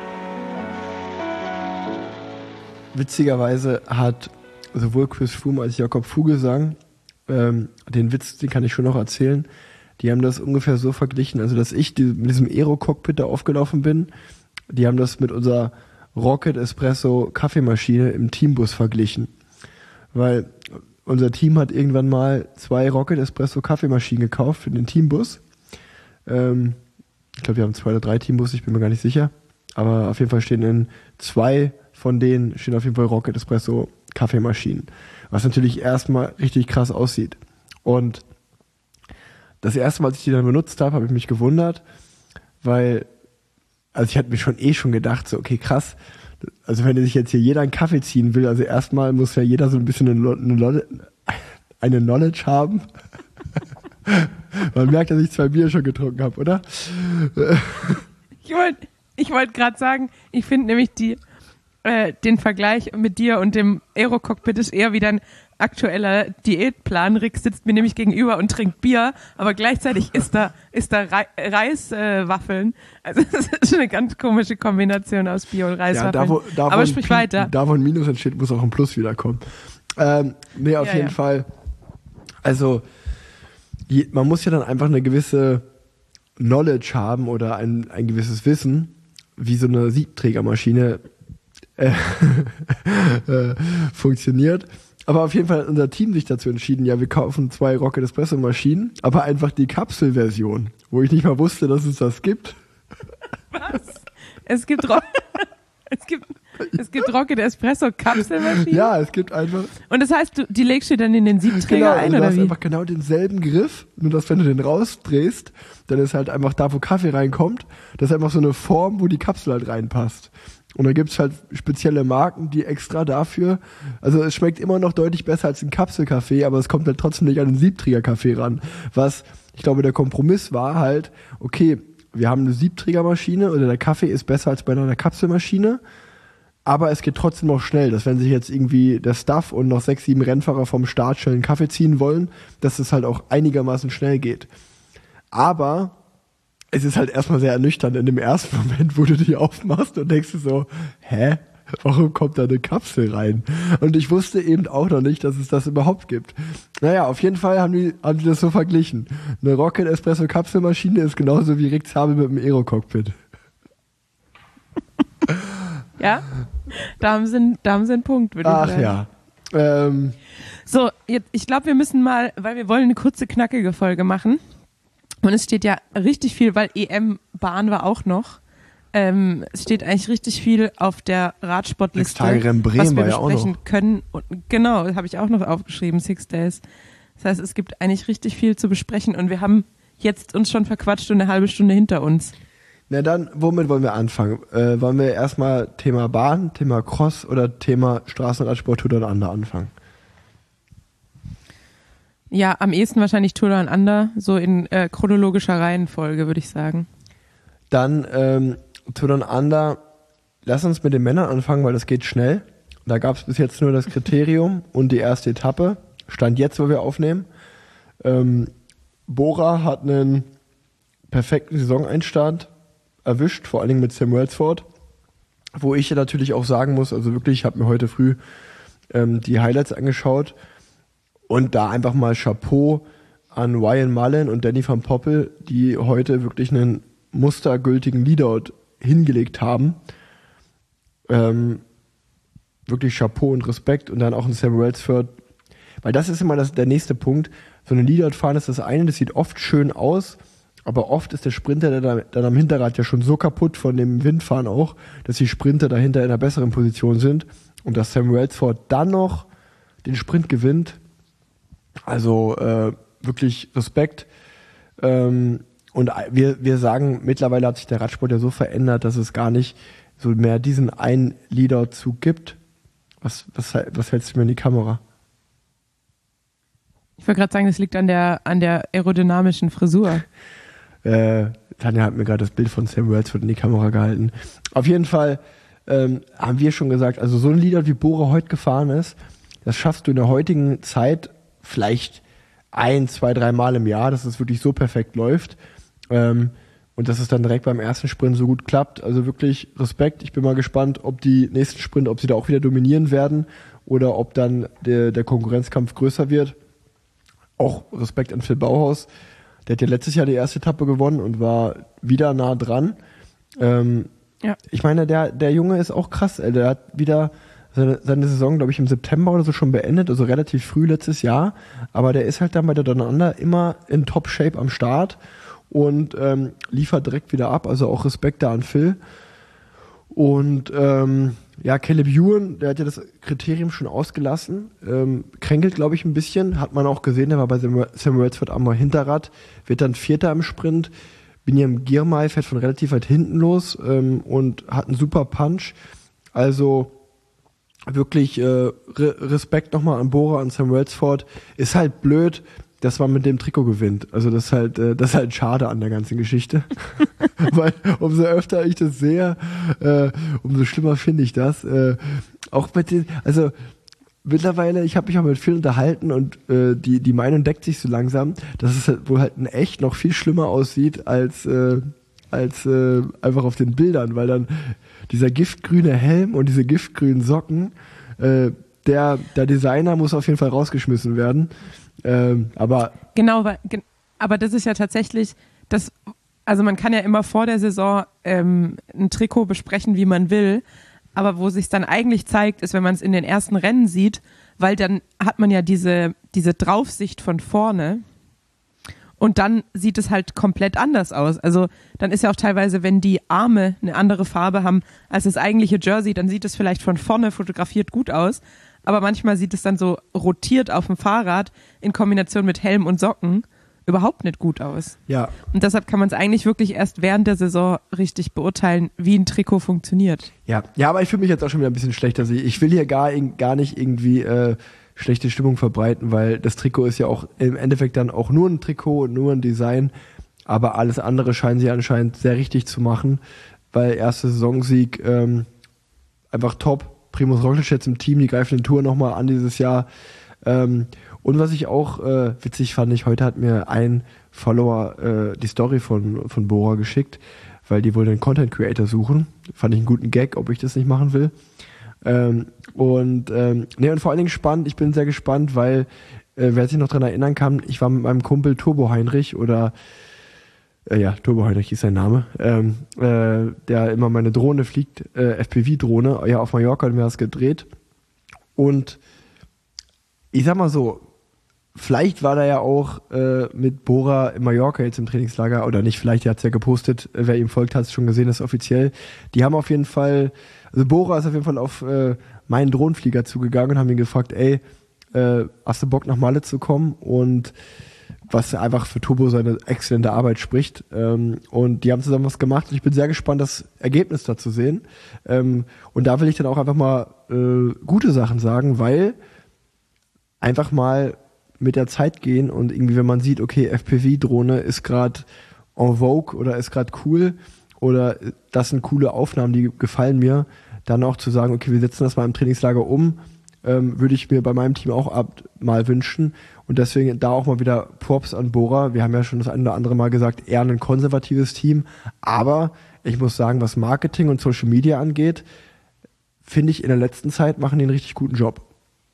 Witzigerweise hat sowohl Chris Froome als Jakob Fuglsang, den Witz, den kann ich schon noch erzählen, die haben das ungefähr so verglichen, also dass ich mit diesem Aero-Cockpit da aufgelaufen bin, die haben das mit unserer Rocket Espresso Kaffeemaschine im Teambus verglichen, weil unser Team hat irgendwann mal 2 Rocket Espresso Kaffeemaschinen gekauft für den Teambus. Ich glaube, wir haben 2 oder 3 Teambusse, ich bin mir gar nicht sicher, aber auf jeden Fall stehen in 2 von denen stehen auf jeden Fall Rocket Espresso Kaffeemaschinen, was natürlich erstmal richtig krass aussieht. Und das erste Mal, als ich die dann benutzt habe, habe ich mich gewundert, weil, also ich hatte mir schon gedacht, so okay, krass, also wenn sich jetzt hier jeder einen Kaffee ziehen will, also erstmal muss ja jeder so ein bisschen eine Knowledge haben. Man merkt, dass ich 2 Bier schon getrunken habe, oder?
Ich wollte gerade sagen, ich finde nämlich den Vergleich mit dir und dem Aero-Cockpit ist eher wieder ein aktueller Diätplan. Rick sitzt mir nämlich gegenüber und trinkt Bier, aber gleichzeitig isst er Reiswaffeln. Also das ist eine ganz komische Kombination aus Bier und Reiswaffeln. Ja, aber sprich weiter.
Da wo ein Minus entsteht, muss auch ein Plus wiederkommen. Auf jeden Fall. Also man muss ja dann einfach eine gewisse Knowledge haben oder ein gewisses Wissen, wie so eine Siebträgermaschine funktioniert. Aber auf jeden Fall hat unser Team sich dazu entschieden, ja, wir kaufen 2 Rocket Espresso Maschinen, aber einfach die Kapselversion, wo ich nicht mal wusste, dass es das gibt.
Was? Es gibt Rocket Espresso Kapselmaschinen?
Ja, es gibt einfach.
Und das heißt, die legst du dann in den Siebträger ein,
also
oder
du hast
wie?
Einfach genau denselben Griff, nur dass wenn du den rausdrehst, dann ist halt einfach da, wo Kaffee reinkommt, das ist einfach so eine Form, wo die Kapsel halt reinpasst. Und da gibt's halt spezielle Marken, die extra dafür, also es schmeckt immer noch deutlich besser als ein Kapselkaffee, aber es kommt halt trotzdem nicht an den Siebträgerkaffee ran. Was, ich glaube, der Kompromiss war halt, okay, wir haben eine Siebträgermaschine oder der Kaffee ist besser als bei einer Kapselmaschine, Aber es geht trotzdem noch schnell, dass wenn sich jetzt irgendwie der Staff und noch 6, 7 Rennfahrer vom Start schnell einen Kaffee ziehen wollen, dass es halt auch einigermaßen schnell geht. Aber es ist halt erstmal sehr ernüchternd in dem ersten Moment, wo du die aufmachst und denkst du so, hä? Warum kommt da eine Kapsel rein? Und ich wusste eben auch noch nicht, dass es das überhaupt gibt. Naja, auf jeden Fall haben die das so verglichen. Eine Rocket Espresso Kapselmaschine ist genauso wie Rick Zabel mit dem Aero-Cockpit.
Ja, da haben sie einen Punkt, würde ich sagen.
Ach ja.
So, jetzt, ich glaube, wir müssen mal, weil wir wollen eine kurze, knackige Folge machen. Und es steht ja richtig viel, weil EM-Bahn war auch noch. Es steht eigentlich richtig viel auf der Radsportliste,
6 Tage Rennen Bremen
was wir
war ja auch
besprechen
noch.
können. Und genau, habe ich auch noch aufgeschrieben, 6 Days. Das heißt, es gibt eigentlich richtig viel zu besprechen und wir haben jetzt uns schon verquatscht und eine halbe Stunde hinter uns.
Na dann, womit wollen wir anfangen? Wollen wir erstmal Thema Bahn, Thema Cross oder Thema Straßenradsport Tour Down Under anfangen?
Ja, am ehesten wahrscheinlich Tour Down Under, so in chronologischer Reihenfolge, würde ich sagen.
Dann Tour Down Under, lass uns mit den Männern anfangen, weil das geht schnell. Da gab es bis jetzt nur das Kriterium und die erste Etappe. Stand jetzt, wo wir aufnehmen. Bora hat einen perfekten Saisoneinstand erwischt, vor allen Dingen mit Sam Welsford. Wo ich natürlich auch sagen muss, also wirklich, ich habe mir heute früh die Highlights angeschaut und da einfach mal Chapeau an Ryan Mullen und Danny van Poppel, die heute wirklich einen mustergültigen Leadout hingelegt haben. Wirklich Chapeau und Respekt und dann auch ein Sam Welsford, weil das ist immer der nächste Punkt. So eine Leadout fahren ist das eine, das sieht oft schön aus, aber oft ist der Sprinter dann am Hinterrad ja schon so kaputt von dem Windfahren auch, dass die Sprinter dahinter in einer besseren Position sind und dass Sam Welsford dann noch den Sprint gewinnt. Also wirklich Respekt. Und wir sagen, mittlerweile hat sich der Radsport ja so verändert, dass es gar nicht so mehr diesen einen Leader-Zug gibt. Was hältst du mir in die Kamera?
Ich wollte gerade sagen, das liegt an der aerodynamischen Frisur.
Tanja hat mir gerade das Bild von Sam Welsford in die Kamera gehalten. Auf jeden Fall haben wir schon gesagt, also so ein Leader wie Bora heute gefahren ist, das schaffst du in der heutigen Zeit vielleicht 1, 2, 3 Mal im Jahr, dass es wirklich so perfekt läuft. Und dass es dann direkt beim ersten Sprint so gut klappt. Also wirklich Respekt. Ich bin mal gespannt, ob die nächsten Sprint, ob sie da auch wieder dominieren werden oder ob dann der Konkurrenzkampf größer wird. Auch Respekt an Phil Bauhaus. Der hat ja letztes Jahr die erste Etappe gewonnen und war wieder nah dran. Ja. Ich meine, der Junge ist auch krass. Der hat wieder seine Saison, glaube ich, im September oder so schon beendet, also relativ früh letztes Jahr. Aber der ist halt dann bei der Down Under immer in Top-Shape am Start und liefert direkt wieder ab. Also auch Respekt da an Phil. Und Caleb Ewan, der hat ja das Kriterium schon ausgelassen, kränkelt, glaube ich, ein bisschen. Hat man auch gesehen, der war bei Sam Welsford am Hinterrad, wird dann Vierter im Sprint. Binyam Girmay fährt von relativ weit hinten los und hat einen super Punch. Also wirklich Respekt nochmal an Bora, an Sam Welsford. Ist halt blöd, dass man mit dem Trikot gewinnt. Also das ist halt schade an der ganzen Geschichte. Weil umso öfter ich das sehe, umso schlimmer finde ich das. Auch mit den, also mittlerweile, ich habe mich auch mit vielen unterhalten und die Meinung deckt sich so langsam, dass es halt wohl halt in echt noch viel schlimmer aussieht als einfach auf den Bildern, weil dann dieser giftgrüne Helm und diese giftgrünen Socken, der Designer muss auf jeden Fall rausgeschmissen werden. Aber
das ist ja tatsächlich das, also man kann ja immer vor der Saison ein Trikot besprechen, wie man will, aber wo sich dann eigentlich zeigt, ist, wenn man es in den ersten Rennen sieht, weil dann hat man ja diese Draufsicht von vorne und dann sieht es halt komplett anders aus. Also dann ist ja auch teilweise, wenn die Arme eine andere Farbe haben als das eigentliche Jersey, dann sieht es vielleicht von vorne fotografiert gut aus, aber manchmal sieht es dann so rotiert auf dem Fahrrad in Kombination mit Helm und Socken überhaupt nicht gut aus.
Ja.
Und deshalb kann man es eigentlich wirklich erst während der Saison richtig beurteilen, wie ein Trikot funktioniert.
Ja, aber ich fühle mich jetzt auch schon wieder ein bisschen schlecht. Also ich will hier gar nicht irgendwie schlechte Stimmung verbreiten, weil das Trikot ist ja auch im Endeffekt dann auch nur ein Trikot und nur ein Design, aber alles andere scheinen sie anscheinend sehr richtig zu machen, weil erster Saisonsieg einfach top. Primož Roglič jetzt im Team, die greifen den Tour nochmal an dieses Jahr. Und was ich auch witzig fand, heute hat mir ein Follower die Story von Bora geschickt, weil die wohl einen Content Creator suchen. Fand ich einen guten Gag, ob ich das nicht machen will. Und vor allen Dingen spannend, ich bin sehr gespannt, weil wer sich noch dran erinnern kann, ich war mit meinem Kumpel Turbo Heinrich Turbo Heinrich ist sein Name, der immer meine Drohne fliegt, FPV-Drohne, ja, auf Mallorca haben wir das gedreht. Und ich sag mal so, vielleicht war da ja auch mit Bora in Mallorca jetzt im Trainingslager, oder nicht, vielleicht, er hat es ja gepostet, wer ihm folgt, hat es schon gesehen, das ist offiziell. Die haben auf jeden Fall, also Bora ist auf jeden Fall auf meinen Drohnenflieger zugegangen und haben ihn gefragt, hast du Bock nach Malle zu kommen? Und was einfach für Turbo seine exzellente Arbeit spricht. Und die haben zusammen was gemacht und ich bin sehr gespannt, das Ergebnis da zu sehen. Und da will ich dann auch einfach mal gute Sachen sagen, weil einfach mal mit der Zeit gehen und irgendwie, wenn man sieht, okay, FPV-Drohne ist gerade en vogue oder ist gerade cool oder das sind coole Aufnahmen, die gefallen mir, dann auch zu sagen, okay, wir setzen das mal im Trainingslager um, würde ich mir bei meinem Team auch mal wünschen. Und deswegen da auch mal wieder Props an Bora. Wir haben ja schon das ein oder andere Mal gesagt, eher ein konservatives Team. Aber ich muss sagen, was Marketing und Social Media angeht, finde ich in der letzten Zeit machen die einen richtig guten Job.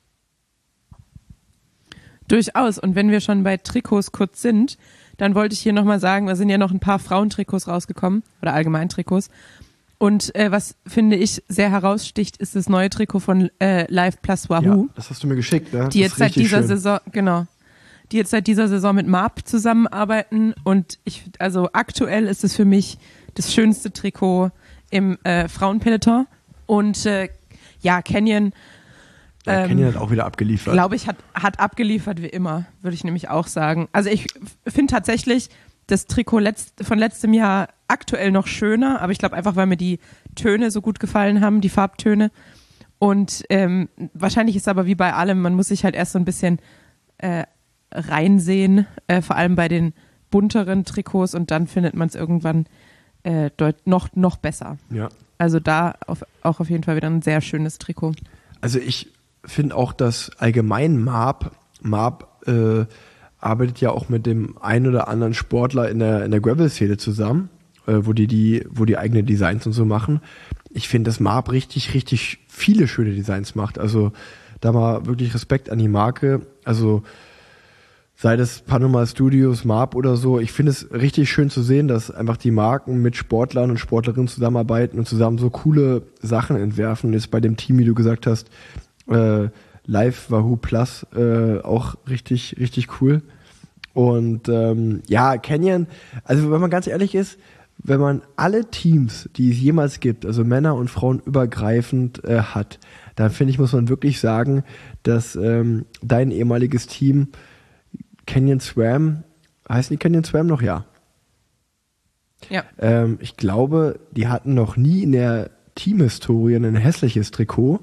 Durchaus. Und wenn wir schon bei Trikots kurz sind, dann wollte ich hier nochmal sagen, da sind ja noch ein paar Frauentrikots rausgekommen oder allgemein Trikots. Und was, finde ich, sehr heraussticht, ist das neue Trikot von Live Plus Wahoo.
Ja, das hast du mir geschickt, ne?
Die jetzt seit dieser Saison, die jetzt seit dieser Saison mit Marp zusammenarbeiten. Und also aktuell ist es für mich das schönste Trikot im Frauenpeloton. Und Canyon.
Canyon hat auch wieder abgeliefert.
Glaube ich, hat abgeliefert wie immer, würde ich nämlich auch sagen. Also ich finde tatsächlich das Trikot von letztem Jahr aktuell noch schöner, aber ich glaube einfach, weil mir die Töne so gut gefallen haben, die Farbtöne. Und wahrscheinlich ist aber wie bei allem, man muss sich halt erst so ein bisschen reinsehen, vor allem bei den bunteren Trikots und dann findet man es irgendwann noch besser.
Ja.
Also da auch auf jeden Fall wieder ein sehr schönes Trikot.
Also ich finde auch, dass allgemein Marp arbeitet ja auch mit dem einen oder anderen Sportler in der Gravel-Szene zusammen, wo die eigene Designs und so machen. Ich finde, dass Marp richtig, richtig viele schöne Designs macht. Also da mal wirklich Respekt an die Marke. Also sei das Panama Studios, Marp oder so. Ich finde es richtig schön zu sehen, dass einfach die Marken mit Sportlern und Sportlerinnen zusammenarbeiten und zusammen so coole Sachen entwerfen. Und jetzt bei dem Team, wie du gesagt hast, Live Wahoo Plus auch richtig, richtig cool. Und Canyon, also wenn man ganz ehrlich ist, wenn man alle Teams, die es jemals gibt, also Männer und Frauen übergreifend hat, dann finde ich, muss man wirklich sagen, dass dein ehemaliges Team Canyon SRAM, heißen die Canyon SRAM noch? Ja.
Ja.
Ich glaube, die hatten noch nie in der Teamhistorie ein hässliches Trikot.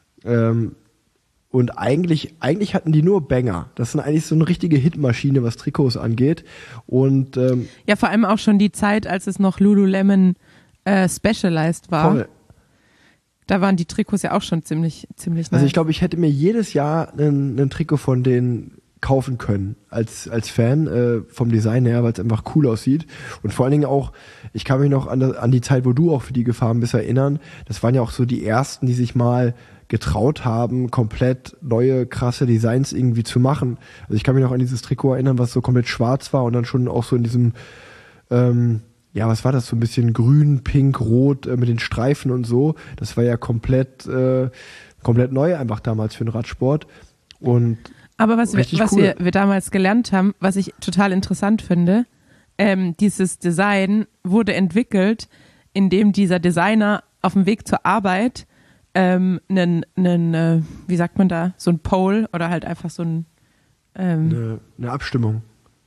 Und eigentlich hatten die nur Banger. Das sind eigentlich so eine richtige Hitmaschine, was Trikots angeht. Und
vor allem auch schon die Zeit, als es noch Lululemon Specialized war.
Voll.
Da waren die Trikots ja auch schon ziemlich nice.
Also ich glaube, ich hätte mir jedes Jahr ein Trikot von denen kaufen können als Fan vom Design her, weil es einfach cool aussieht. Und vor allen Dingen auch, ich kann mich noch an die Zeit, wo du auch für die gefahren bist, erinnern. Das waren ja auch so die ersten, die sich mal getraut haben, komplett neue, krasse Designs irgendwie zu machen. Also ich kann mich noch an dieses Trikot erinnern, was so komplett schwarz war und dann schon auch so in diesem, was war das, so ein bisschen grün, pink, rot mit den Streifen und so. Das war ja komplett neu einfach damals für den Radsport. Und
aber was
cool.
wir damals gelernt haben, was ich total interessant finde, dieses Design wurde entwickelt, indem dieser Designer auf dem Weg zur Arbeit wie sagt man da, so ein Poll oder halt einfach so ein
eine Abstimmung.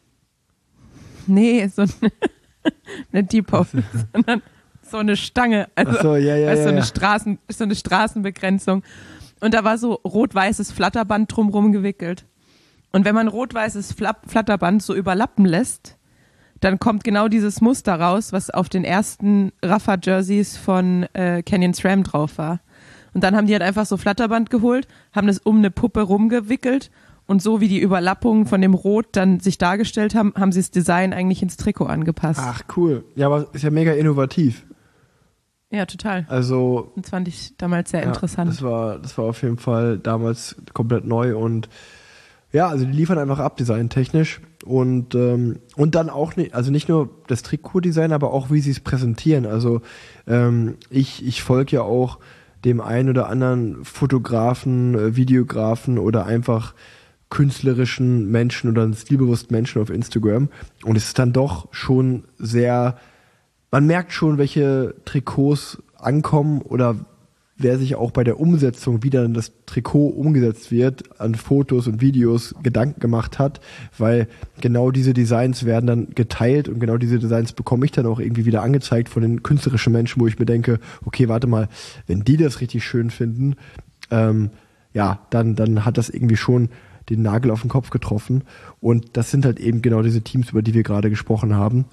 Nee, so eine Depot, sondern so eine Stange, also
so
eine Straßenbegrenzung. Und da war so rot-weißes Flatterband drumrum gewickelt. Und wenn man rot-weißes Flatterband so überlappen lässt, dann kommt genau dieses Muster raus, was auf den ersten Rafa-Jerseys von Canyon SRAM drauf war. Und dann haben die halt einfach so Flatterband geholt, haben das um eine Puppe rumgewickelt und so wie die Überlappungen von dem Rot dann sich dargestellt haben, haben sie das Design eigentlich ins Trikot angepasst.
Ach, cool. Ja, aber ist ja mega innovativ.
Ja, total.
Also.
Das fand ich damals sehr interessant.
Das war auf jeden Fall damals komplett neu und ja, also die liefern einfach ab, designtechnisch und dann auch nicht, also nicht nur das Trikotdesign, aber auch wie sie es präsentieren. Also ich folge ja auch dem einen oder anderen Fotografen, Videografen oder einfach künstlerischen Menschen oder stilbewussten Menschen auf Instagram und es ist dann doch schon sehr, man merkt schon, welche Trikots ankommen oder wer sich auch bei der Umsetzung, wie dann das Trikot umgesetzt wird, an Fotos und Videos Gedanken gemacht hat, weil genau diese Designs werden dann geteilt und genau diese Designs bekomme ich dann auch irgendwie wieder angezeigt von den künstlerischen Menschen, wo ich mir denke, okay, warte mal, wenn die das richtig schön finden, dann hat das irgendwie schon den Nagel auf den Kopf getroffen und das sind halt eben genau diese Teams, über die wir gerade gesprochen haben.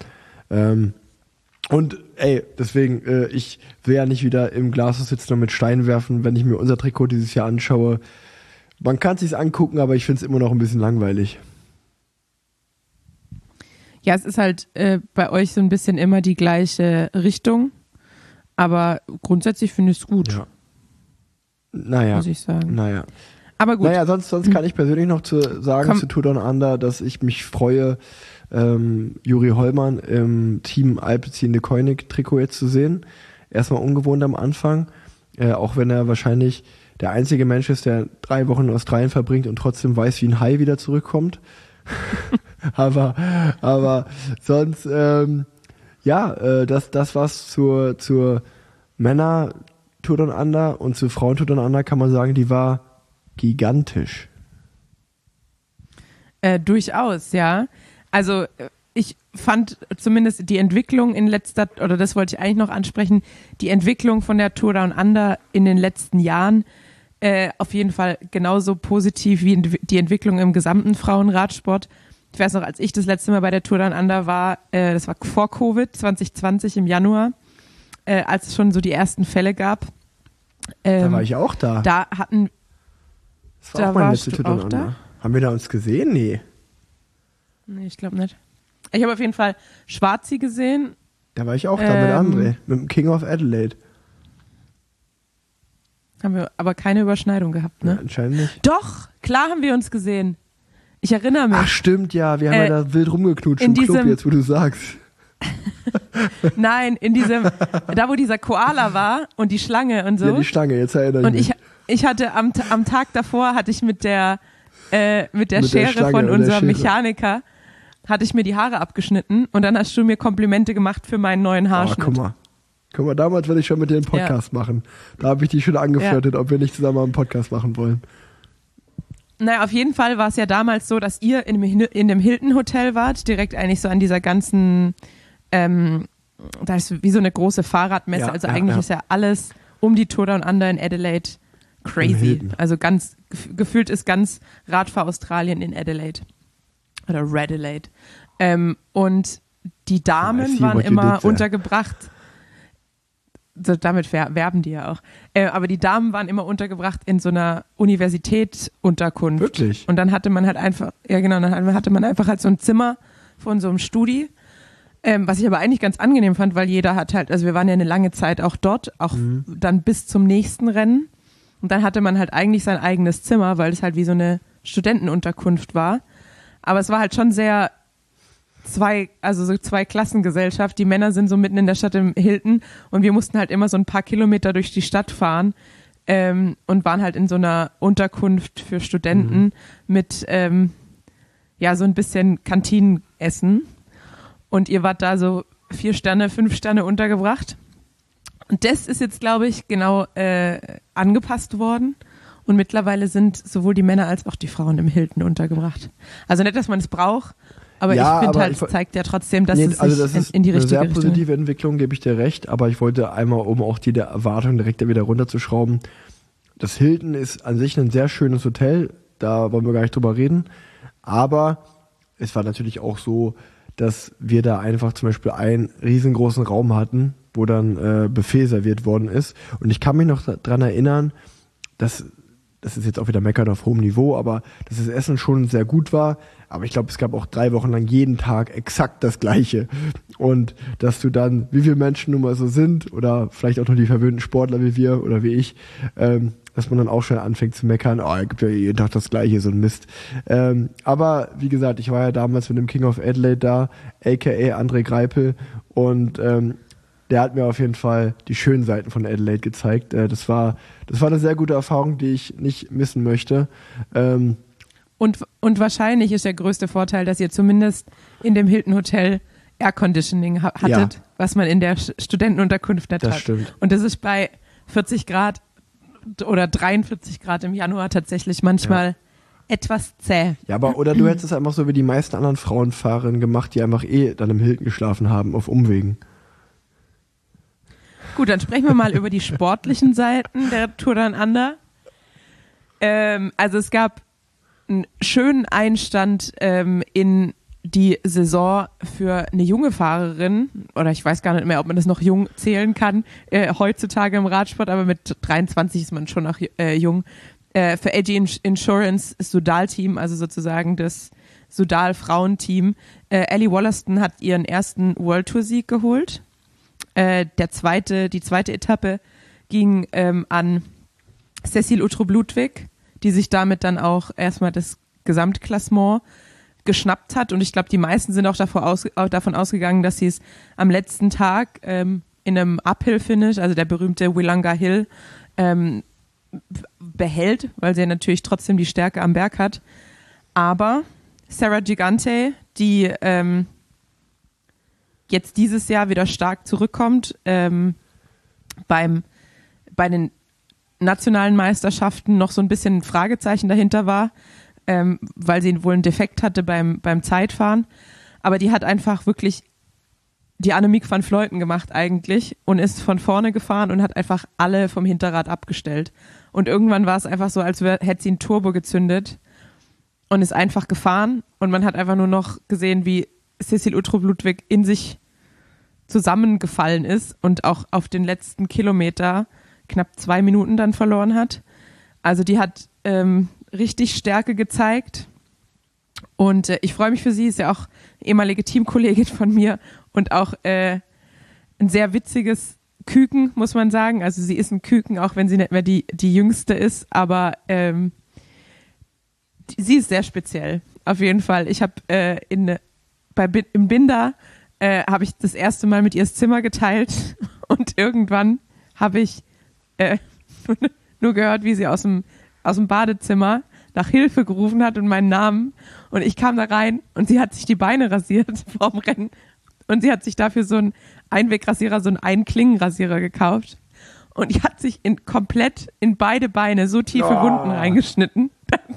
Und deswegen, ich will ja nicht wieder im Glashaus sitzen und mit Steinen werfen, wenn ich mir unser Trikot dieses Jahr anschaue. Man kann es sich angucken, aber ich finde es immer noch ein bisschen langweilig.
Ja, es ist halt bei euch so ein bisschen immer die gleiche Richtung, aber grundsätzlich finde ich es gut.
Ja. Naja.
Muss ich sagen.
Naja.
Aber gut.
Naja, sonst kann ich persönlich noch sagen zu Tour Down Under, dass ich mich freue, Juri Hollmann im Team Alpecin Koenig Trikot jetzt zu sehen. Erstmal ungewohnt am Anfang, auch wenn er wahrscheinlich der einzige Mensch ist, der 3 Wochen in Australien verbringt und trotzdem weiß, wie ein Hai wieder zurückkommt. aber sonst, das war's zur Männer Tour Down Under und zur Frauen Tour Down Under kann man sagen, die war gigantisch.
Durchaus, ja. Also ich fand zumindest die Entwicklung das wollte ich eigentlich noch ansprechen, die Entwicklung von der Tour Down Under in den letzten Jahren auf jeden Fall genauso positiv wie die Entwicklung im gesamten Frauenradsport. Ich weiß noch, als ich das letzte Mal bei der Tour Down Under war, das war vor Covid, 2020 im Januar, als es schon so die ersten Fälle gab.
Da war ich auch da.
Das war
auch meine letzte Tour Down Under. Haben wir da uns gesehen? Nee,
ich glaube nicht. Ich habe auf jeden Fall Schwarzi gesehen.
Da war ich auch da mit André, mit dem King of Adelaide.
Haben wir aber keine Überschneidung gehabt, ne?
Ja, anscheinend nicht.
Doch, klar haben wir uns gesehen. Ich erinnere mich.
Ach stimmt, ja, wir haben ja da wild rumgeknutscht im Club, jetzt wo du sagst.
Nein, da wo dieser Koala war und die Schlange und so.
Ja, die Schlange, jetzt erinnere ich mich.
Und ich hatte am Tag davor hatte ich mit der Schere von unserem Mechaniker hatte ich mir die Haare abgeschnitten und dann hast du mir Komplimente gemacht für meinen neuen Haarschnitt.
Guck mal, damals wollte ich schon mit dir einen Podcast machen. Da habe ich dich schon angeflirtet, ob wir nicht zusammen einen Podcast machen wollen.
Naja, auf jeden Fall war es ja damals so, dass ihr in dem Hilton Hotel wart, direkt eigentlich so an dieser ganzen, da ist wie so eine große Fahrradmesse, ist ja alles um die Tour Down Under in Adelaide crazy. Also ganz, gefühlt ist ganz Radfahr Australien in Adelaide. Oder Radelaide. Und die Damen waren immer untergebracht. So, damit werben die ja auch. Aber die Damen waren immer untergebracht in so einer Universitätsunterkunft.
Wirklich?
Und dann hatte man halt einfach, halt so ein Zimmer von so einem Studi. Was ich aber eigentlich ganz angenehm fand, weil jeder hat halt, also wir waren ja eine lange Zeit auch dort, auch dann bis zum nächsten Rennen. Und dann hatte man halt eigentlich sein eigenes Zimmer, weil es halt wie so eine Studentenunterkunft war. Aber es war halt schon sehr zwei Klassengesellschaft. Die Männer sind so mitten in der Stadt im Hilton und wir mussten halt immer so ein paar Kilometer durch die Stadt fahren und waren halt in so einer Unterkunft für Studenten mit so ein bisschen Kantinenessen. Und ihr wart da so 4 Sterne, 5 Sterne untergebracht. Und das ist jetzt, glaube ich, genau angepasst worden. Und mittlerweile sind sowohl die Männer als auch die Frauen im Hilton untergebracht. Also nicht, dass man es braucht, aber ich finde halt, es zeigt ja trotzdem, dass es sich in die richtige Richtung...
Das ist eine sehr positive Entwicklung, gebe ich dir recht. Aber ich wollte einmal, um auch die Erwartung direkt wieder runterzuschrauben, das Hilton ist an sich ein sehr schönes Hotel. Da wollen wir gar nicht drüber reden. Aber es war natürlich auch so, dass wir da einfach zum Beispiel einen riesengroßen Raum hatten, wo dann Buffet serviert worden ist. Und ich kann mich noch daran erinnern, dass, das ist jetzt auch wieder Meckern auf hohem Niveau, aber dass das Essen schon sehr gut war. Aber ich glaube, es gab auch 3 Wochen lang jeden Tag exakt das Gleiche. Und dass du dann, wie viele Menschen nun mal so sind, oder vielleicht auch nur die verwöhnten Sportler wie wir oder wie ich, dass man dann auch schnell anfängt zu meckern, es gibt ja jeden Tag das Gleiche, so ein Mist. Aber wie gesagt, ich war ja damals mit dem King of Adelaide da, aka André Greipel, und der hat mir auf jeden Fall die schönen Seiten von Adelaide gezeigt. Das war eine sehr gute Erfahrung, die ich nicht missen möchte.
Und wahrscheinlich ist der größte Vorteil, dass ihr zumindest in dem Hilton Hotel Airconditioning hattet, was man in der Studentenunterkunft nicht hat.
Das stimmt.
Und das ist bei 40 Grad oder 43 Grad im Januar tatsächlich manchmal etwas zäh.
Ja, aber oder du hättest es einfach so wie die meisten anderen Frauenfahrerinnen gemacht, die einfach dann im Hilton geschlafen haben, auf Umwegen.
Gut, dann sprechen wir mal über die sportlichen Seiten der Tour Down Under. Also es gab einen schönen Einstand in die Saison für eine junge Fahrerin, oder ich weiß gar nicht mehr, ob man das noch jung zählen kann, heutzutage im Radsport, aber mit 23 ist man schon noch jung. Für AG Insurance Soudal-Team, also sozusagen das Soudal-Frauenteam. Ellie Wollaston hat ihren ersten World Tour-Sieg geholt. Die zweite Etappe ging an Cécile Uttrup-Ludwig, die sich damit dann auch erstmal das Gesamtklassement geschnappt hat. Und ich glaube, die meisten sind auch davon ausgegangen, dass sie es am letzten Tag in einem Uphill-Finish, also der berühmte Willunga Hill, behält, weil sie ja natürlich trotzdem die Stärke am Berg hat. Aber Sarah Gigante, die jetzt dieses Jahr wieder stark zurückkommt, bei den nationalen Meisterschaften noch so ein bisschen ein Fragezeichen dahinter war, weil sie wohl einen Defekt hatte beim Zeitfahren. Aber die hat einfach wirklich die Annemiek van Vleuten gemacht eigentlich und ist von vorne gefahren und hat einfach alle vom Hinterrad abgestellt. Und irgendwann war es einfach so, als hätte sie ein Turbo gezündet und ist einfach gefahren. Und man hat einfach nur noch gesehen, wie Cécile Uttrup-Ludwig in sich zusammengefallen ist und auch auf den letzten Kilometer knapp 2 Minuten dann verloren hat. Also die hat richtig Stärke gezeigt und ich freue mich für sie, ist ja auch ehemalige Teamkollegin von mir und auch ein sehr witziges Küken, muss man sagen. Also sie ist ein Küken, auch wenn sie nicht mehr die Jüngste ist, aber sie ist sehr speziell, auf jeden Fall. Ich habe im Binder habe ich das erste Mal mit ihr das Zimmer geteilt und irgendwann habe ich nur gehört, wie sie aus dem Badezimmer nach Hilfe gerufen hat und meinen Namen. Und ich kam da rein und sie hat sich die Beine rasiert vorm Rennen. Und sie hat sich dafür so einen Einwegrasierer, so einen Einklingenrasierer gekauft. Und die hat sich komplett in beide Beine so tiefe Wunden reingeschnitten,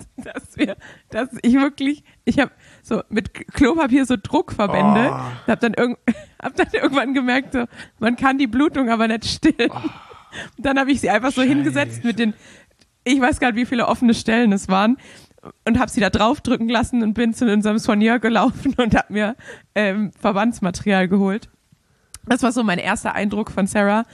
dass ich habe so mit Klopapier so Druckverbände. Hab dann irgendwann gemerkt, so, man kann die Blutung aber nicht stillen. Und dann habe ich sie einfach so hingesetzt mit ich weiß gar nicht, wie viele offene Stellen es waren, und habe sie da draufdrücken lassen und bin zu unserem Soigneur gelaufen und habe mir Verbandsmaterial geholt. Das war so mein erster Eindruck von Sarah.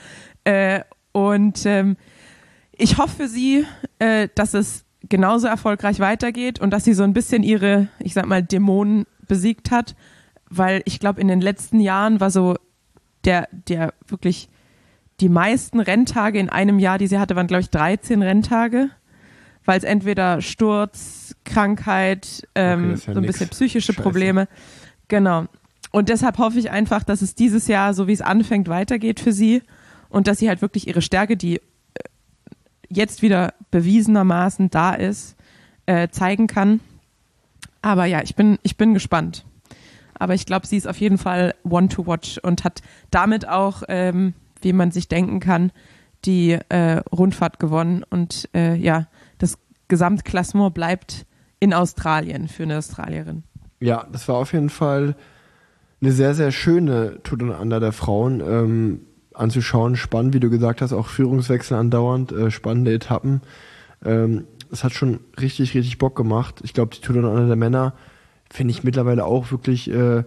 Und ich hoffe für sie, dass es genauso erfolgreich weitergeht und dass sie so ein bisschen ihre, ich sag mal, Dämonen besiegt hat, weil ich glaube, in den letzten Jahren war so der wirklich die meisten Renntage in einem Jahr, die sie hatte, waren, glaube ich, 13 Renntage, weil es entweder Sturz, Krankheit, so ein bisschen psychische Probleme. Genau. Und deshalb hoffe ich einfach, dass es dieses Jahr, so wie es anfängt, weitergeht für sie und dass sie halt wirklich ihre Stärke, die jetzt wieder bewiesenermaßen da ist, zeigen kann. Aber ja, ich bin gespannt. Aber ich glaube, sie ist auf jeden Fall one to watch und hat damit auch, wie man sich denken kann, die Rundfahrt gewonnen. Und das Gesamtklassement bleibt in Australien für eine Australierin.
Ja, das war auf jeden Fall eine sehr, sehr schöne Tour Down Under der Frauen anzuschauen. Spannend, wie du gesagt hast, auch Führungswechsel andauernd, spannende Etappen. Es hat schon richtig, richtig Bock gemacht. Ich glaube, die Tour Down Under der Männer finde ich mittlerweile auch wirklich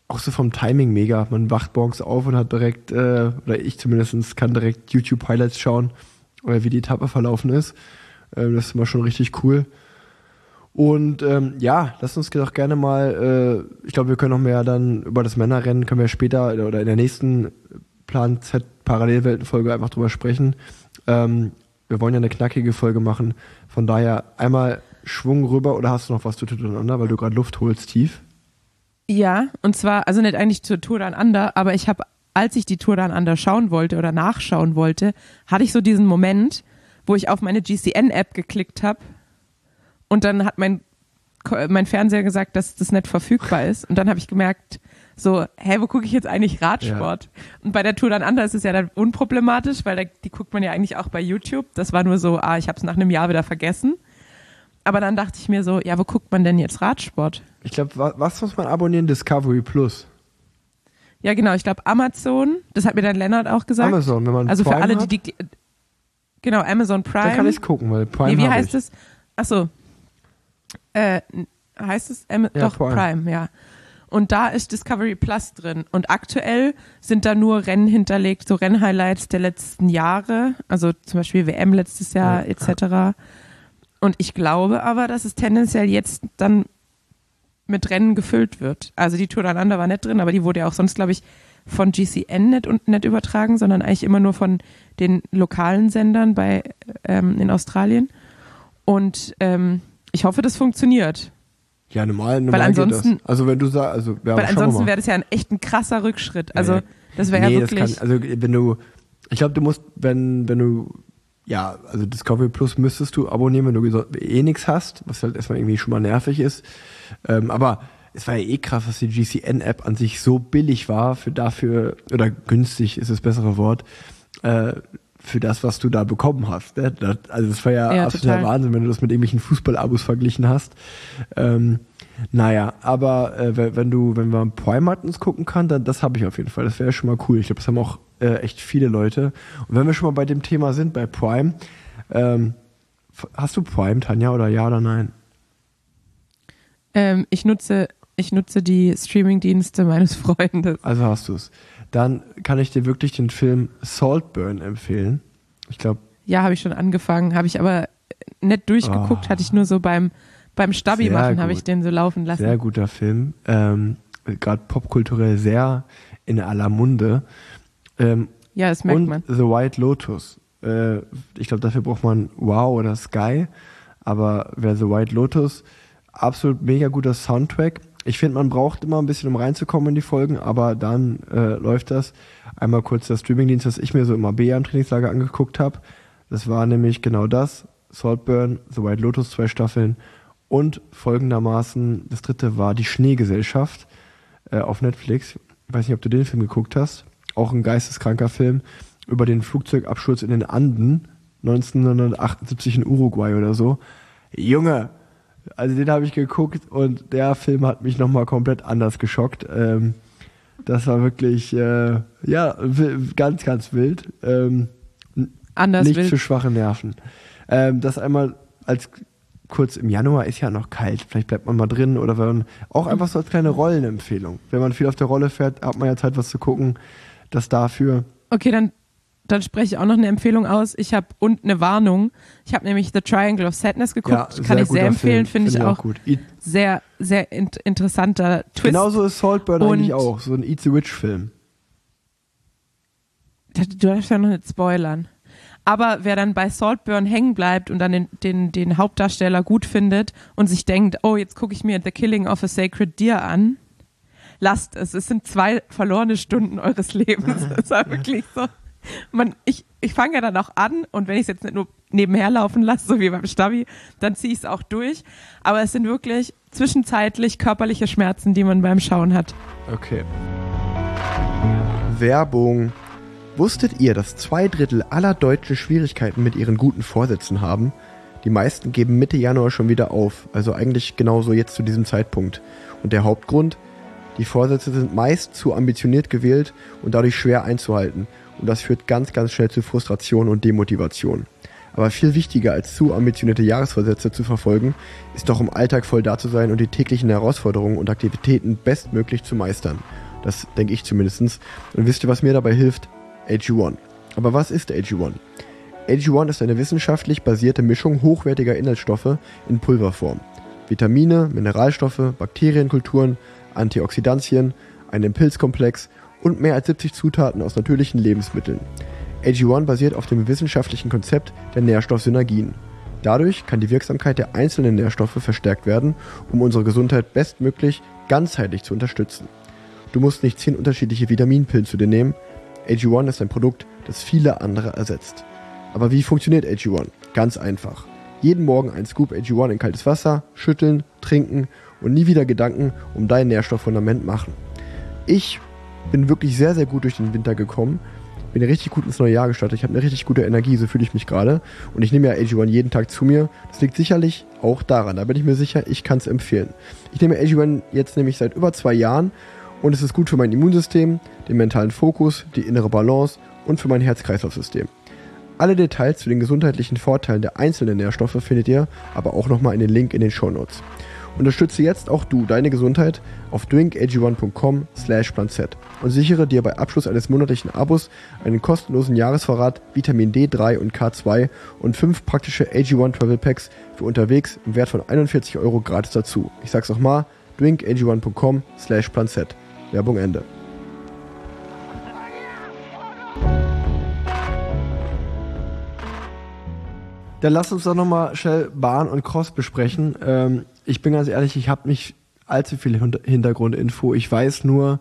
auch so vom Timing mega. Man wacht morgens auf und hat direkt, oder ich zumindest, kann direkt YouTube-Highlights schauen, wie die Etappe verlaufen ist. Das ist immer schon richtig cool. Und lass uns doch gerne mal, ich glaube, wir können noch mehr dann über das Männerrennen, können wir später oder in der nächsten Plan Z Parallelwelten-Folge einfach drüber sprechen. Wir wollen ja eine knackige Folge machen. Von daher einmal Schwung rüber, oder hast du noch was zu Tour Down Under, weil du gerade Luft holst tief?
Ja, und zwar, also nicht eigentlich zur Tour Down Under, aber ich habe, als ich die Tour Down Under schauen wollte oder nachschauen wollte, hatte ich so diesen Moment, wo ich auf meine GCN-App geklickt habe und dann hat mein Fernseher gesagt, dass das nicht verfügbar ist. Und dann habe ich gemerkt, so, wo gucke ich jetzt eigentlich Radsport? Ja. Und bei der Tour Down Under ist es ja dann unproblematisch, weil die guckt man ja eigentlich auch bei YouTube. Das war nur so, ich habe es nach einem Jahr wieder vergessen. Aber dann dachte ich mir so, wo guckt man denn jetzt Radsport?
Ich glaube, was muss man abonnieren? Discovery Plus.
Ja, genau. Ich glaube, Amazon, das hat mir dann Lennart auch gesagt.
Amazon, wenn man
also
Prime
für alle,
hat?
die genau, Amazon Prime.
Da kann ich es gucken, weil Prime
wie heißt es? Achso. Heißt es? Doch, Prime, ja. Und da ist Discovery Plus drin. Und aktuell sind da nur Rennen hinterlegt, so Rennhighlights der letzten Jahre. Also zum Beispiel WM letztes Jahr etc. Und ich glaube aber, dass es tendenziell jetzt dann mit Rennen gefüllt wird. Also die Tour Down Under war nicht drin, aber die wurde ja auch sonst, glaube ich, von GCN nicht übertragen, sondern eigentlich immer nur von den lokalen Sendern in Australien. Und ich hoffe, das funktioniert.
Ja, normal
weil ansonsten,
geht das. Also wenn du sagst,
weil ansonsten wäre das ja echt ein krasser Rückschritt. Also das wäre ja wirklich.
Ich glaube, du musst, wenn du also Discovery Plus müsstest du abonnieren, wenn du nichts hast, was halt erstmal irgendwie schon mal nervig ist. Aber es war ja krass, dass die GCN-App an sich so billig war oder günstig ist das bessere Wort, für das, was du da bekommen hast. Ne? Das war ja absoluter Wahnsinn, wenn du das mit irgendwelchen Fußball-Abos verglichen hast. Aber wenn man Prime uns gucken kann, dann das habe ich auf jeden Fall. Das wäre schon mal cool. Ich glaube, das haben auch echt viele Leute. Und wenn wir schon mal bei dem Thema sind, bei Prime, hast du Prime, Tanja, oder ja oder nein?
Ich nutze die Streaming-Dienste meines Freundes.
Also hast du es. Dann kann ich dir wirklich den Film Saltburn empfehlen. Ich glaube.
Ja, habe ich schon angefangen, habe ich aber nicht durchgeguckt, hatte ich nur so beim Stabi machen, habe ich den so laufen lassen.
Sehr guter Film. Gerade popkulturell sehr in aller Munde.
Ja, das merkt man.
The White Lotus. Ich glaube, dafür braucht man Wow oder Sky. Aber wer The White Lotus, absolut mega guter Soundtrack. Ich finde, man braucht immer ein bisschen, um reinzukommen in die Folgen, aber dann läuft das. Einmal kurz der Streamingdienst, das ich mir so im AB am Trainingslager angeguckt habe. Das war nämlich genau das. Saltburn, The White Lotus, 2 Staffeln. Und folgendermaßen, das 3. war die Schneegesellschaft auf Netflix. Ich weiß nicht, ob du den Film geguckt hast. Auch ein geisteskranker Film über den Flugzeugabsturz in den Anden 1978 in Uruguay oder so. Junge, also den habe ich geguckt und der Film hat mich nochmal komplett anders geschockt. Das war wirklich, ganz, ganz wild.
Anders
nicht
wild.
für schwache Nerven. Das einmal als kurz im Januar ist ja noch kalt, vielleicht bleibt man mal drin oder wenn man auch einfach so als kleine Rollenempfehlung. Wenn man viel auf der Rolle fährt, hat man ja Zeit, was zu gucken. Das dafür.
Okay, dann spreche ich auch noch eine Empfehlung aus. Ich habe eine Warnung. Ich habe nämlich The Triangle of Sadness geguckt. Kann ich sehr empfehlen, finde ich auch gut. Sehr, sehr interessanter Twist.
Genauso ist Saltburn eigentlich auch, so ein Eat the Witch-Film.
Du darfst ja noch nicht spoilern. Aber wer dann bei Saltburn hängen bleibt und dann den Hauptdarsteller gut findet und sich denkt, oh, jetzt gucke ich mir The Killing of a Sacred Deer an, lasst es. Es sind 2 verlorene Stunden eures Lebens. Das war wirklich so. Ich fange ja dann auch an und wenn ich es jetzt nicht nur nebenher laufen lasse, so wie beim Stabi, dann ziehe ich es auch durch. Aber es sind wirklich zwischenzeitlich körperliche Schmerzen, die man beim Schauen hat.
Okay. Werbung. Wusstet ihr, dass 2/3 aller Deutschen Schwierigkeiten mit ihren guten Vorsätzen haben? Die meisten geben Mitte Januar schon wieder auf, also eigentlich genauso jetzt zu diesem Zeitpunkt. Und der Hauptgrund? Die Vorsätze sind meist zu ambitioniert gewählt und dadurch schwer einzuhalten. Und das führt ganz, ganz schnell zu Frustration und Demotivation. Aber viel wichtiger als zu ambitionierte Jahresvorsätze zu verfolgen, ist doch im Alltag voll da zu sein und die täglichen Herausforderungen und Aktivitäten bestmöglich zu meistern. Das denke ich zumindest. Und wisst ihr, was mir dabei hilft? AG1. Aber was ist AG1? AG1 ist eine wissenschaftlich basierte Mischung hochwertiger Inhaltsstoffe in Pulverform. Vitamine, Mineralstoffe, Bakterienkulturen, Antioxidantien, ein Impulskomplex und mehr als 70 Zutaten aus natürlichen Lebensmitteln. AG1 basiert auf dem wissenschaftlichen Konzept der Nährstoffsynergien. Dadurch kann die Wirksamkeit der einzelnen Nährstoffe verstärkt werden, um unsere Gesundheit bestmöglich ganzheitlich zu unterstützen. Du musst nicht 10 unterschiedliche Vitaminpillen zu dir nehmen. AG1 ist ein Produkt, das viele andere ersetzt. Aber wie funktioniert AG1? Ganz einfach. Jeden Morgen ein Scoop AG1 in kaltes Wasser, schütteln, trinken und nie wieder Gedanken um dein Nährstofffundament machen. Ich bin wirklich sehr, sehr gut durch den Winter gekommen. Bin richtig gut ins neue Jahr gestartet. Ich habe eine richtig gute Energie, so fühle ich mich gerade. Und ich nehme ja AG1 jeden Tag zu mir. Das liegt sicherlich auch daran. Da bin ich mir sicher, ich kann es empfehlen. Ich nehme AG1 jetzt nämlich seit über 2 Jahren und es ist gut für mein Immunsystem, den mentalen Fokus, die innere Balance und für mein Herz-Kreislauf-System. Alle Details zu den gesundheitlichen Vorteilen der einzelnen Nährstoffe findet ihr aber auch nochmal in den Link in den Shownotes. Unterstütze jetzt auch du deine Gesundheit auf drinkag1.com/planz und sichere dir bei Abschluss eines monatlichen Abos einen kostenlosen Jahresvorrat Vitamin D3 und K2 und 5 praktische AG1 Travel Packs für unterwegs im Wert von 41 € gratis dazu. Ich sag's nochmal, drinkag1.com/planz. Werbung Ende. Dann lass uns doch nochmal schnell Bahn und Cross besprechen. Ich bin ganz ehrlich, ich habe nicht allzu viel Hintergrundinfo. Ich weiß nur,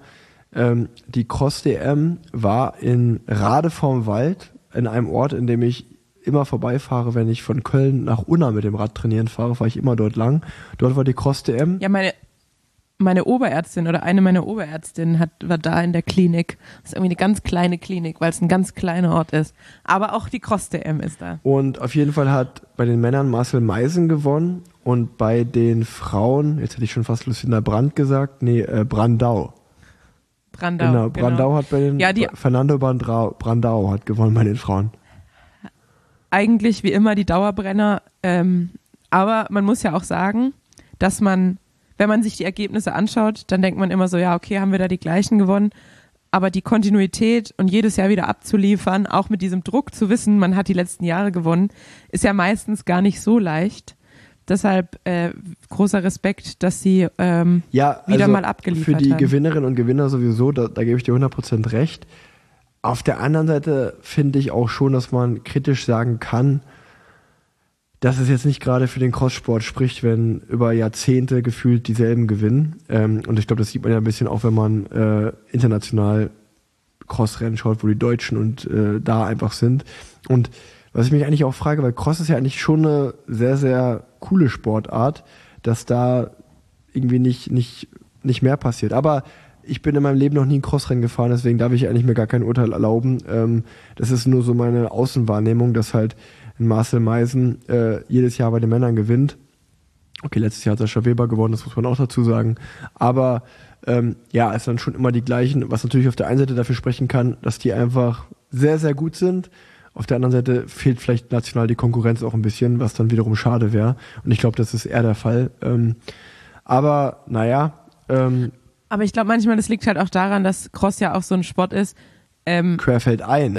die Cross-DM war in Rade vorm Wald, in einem Ort, in dem ich immer vorbeifahre, wenn ich von Köln nach Unna mit dem Rad trainieren fahre, fahre ich immer dort lang. Dort war die Cross-DM.
Ja, meine Oberärztin oder eine meiner Oberärztinnen war da in der Klinik. Das ist irgendwie eine ganz kleine Klinik, weil es ein ganz kleiner Ort ist. Aber auch die Cross-DM ist da.
Und auf jeden Fall hat bei den Männern Marcel Meisen gewonnen und bei den Frauen, jetzt hätte ich schon fast Lucinda Brandt gesagt, Brandau. Genau, Brandau hat bei den, Fernando Brandau hat gewonnen bei den Frauen.
Eigentlich wie immer die Dauerbrenner, aber man muss ja auch sagen, dass wenn man sich die Ergebnisse anschaut, dann denkt man immer so, ja, okay, haben wir da die gleichen gewonnen. Aber die Kontinuität und jedes Jahr wieder abzuliefern, auch mit diesem Druck zu wissen, man hat die letzten Jahre gewonnen, ist ja meistens gar nicht so leicht. Deshalb großer Respekt, dass sie wieder mal abgeliefert haben.
Für die Gewinnerinnen und Gewinner sowieso, da gebe ich dir 100% recht. Auf der anderen Seite finde ich auch schon, dass man kritisch sagen kann, dass es jetzt nicht gerade für den Crosssport spricht, wenn über Jahrzehnte gefühlt dieselben gewinnen. Und ich glaube, das sieht man ja ein bisschen auch, wenn man international Crossrennen schaut, wo die Deutschen und da einfach sind. Und was ich mich eigentlich auch frage, weil Cross ist ja eigentlich schon eine sehr, sehr coole Sportart, dass da irgendwie nicht mehr passiert. Aber ich bin in meinem Leben noch nie ein Crossrennen gefahren, deswegen darf ich eigentlich mir gar kein Urteil erlauben. Das ist nur so meine Außenwahrnehmung, dass halt Marcel Meisen jedes Jahr bei den Männern gewinnt. Okay, letztes Jahr hat Sascha Weber gewonnen, das muss man auch dazu sagen. Aber es sind schon immer die gleichen, was natürlich auf der einen Seite dafür sprechen kann, dass die einfach sehr, sehr gut sind. Auf der anderen Seite fehlt vielleicht national die Konkurrenz auch ein bisschen, was dann wiederum schade wäre. Und ich glaube, das ist eher der Fall. Aber
ich glaube manchmal, das liegt halt auch daran, dass Cross ja auch so ein Sport ist.
Querfeldein.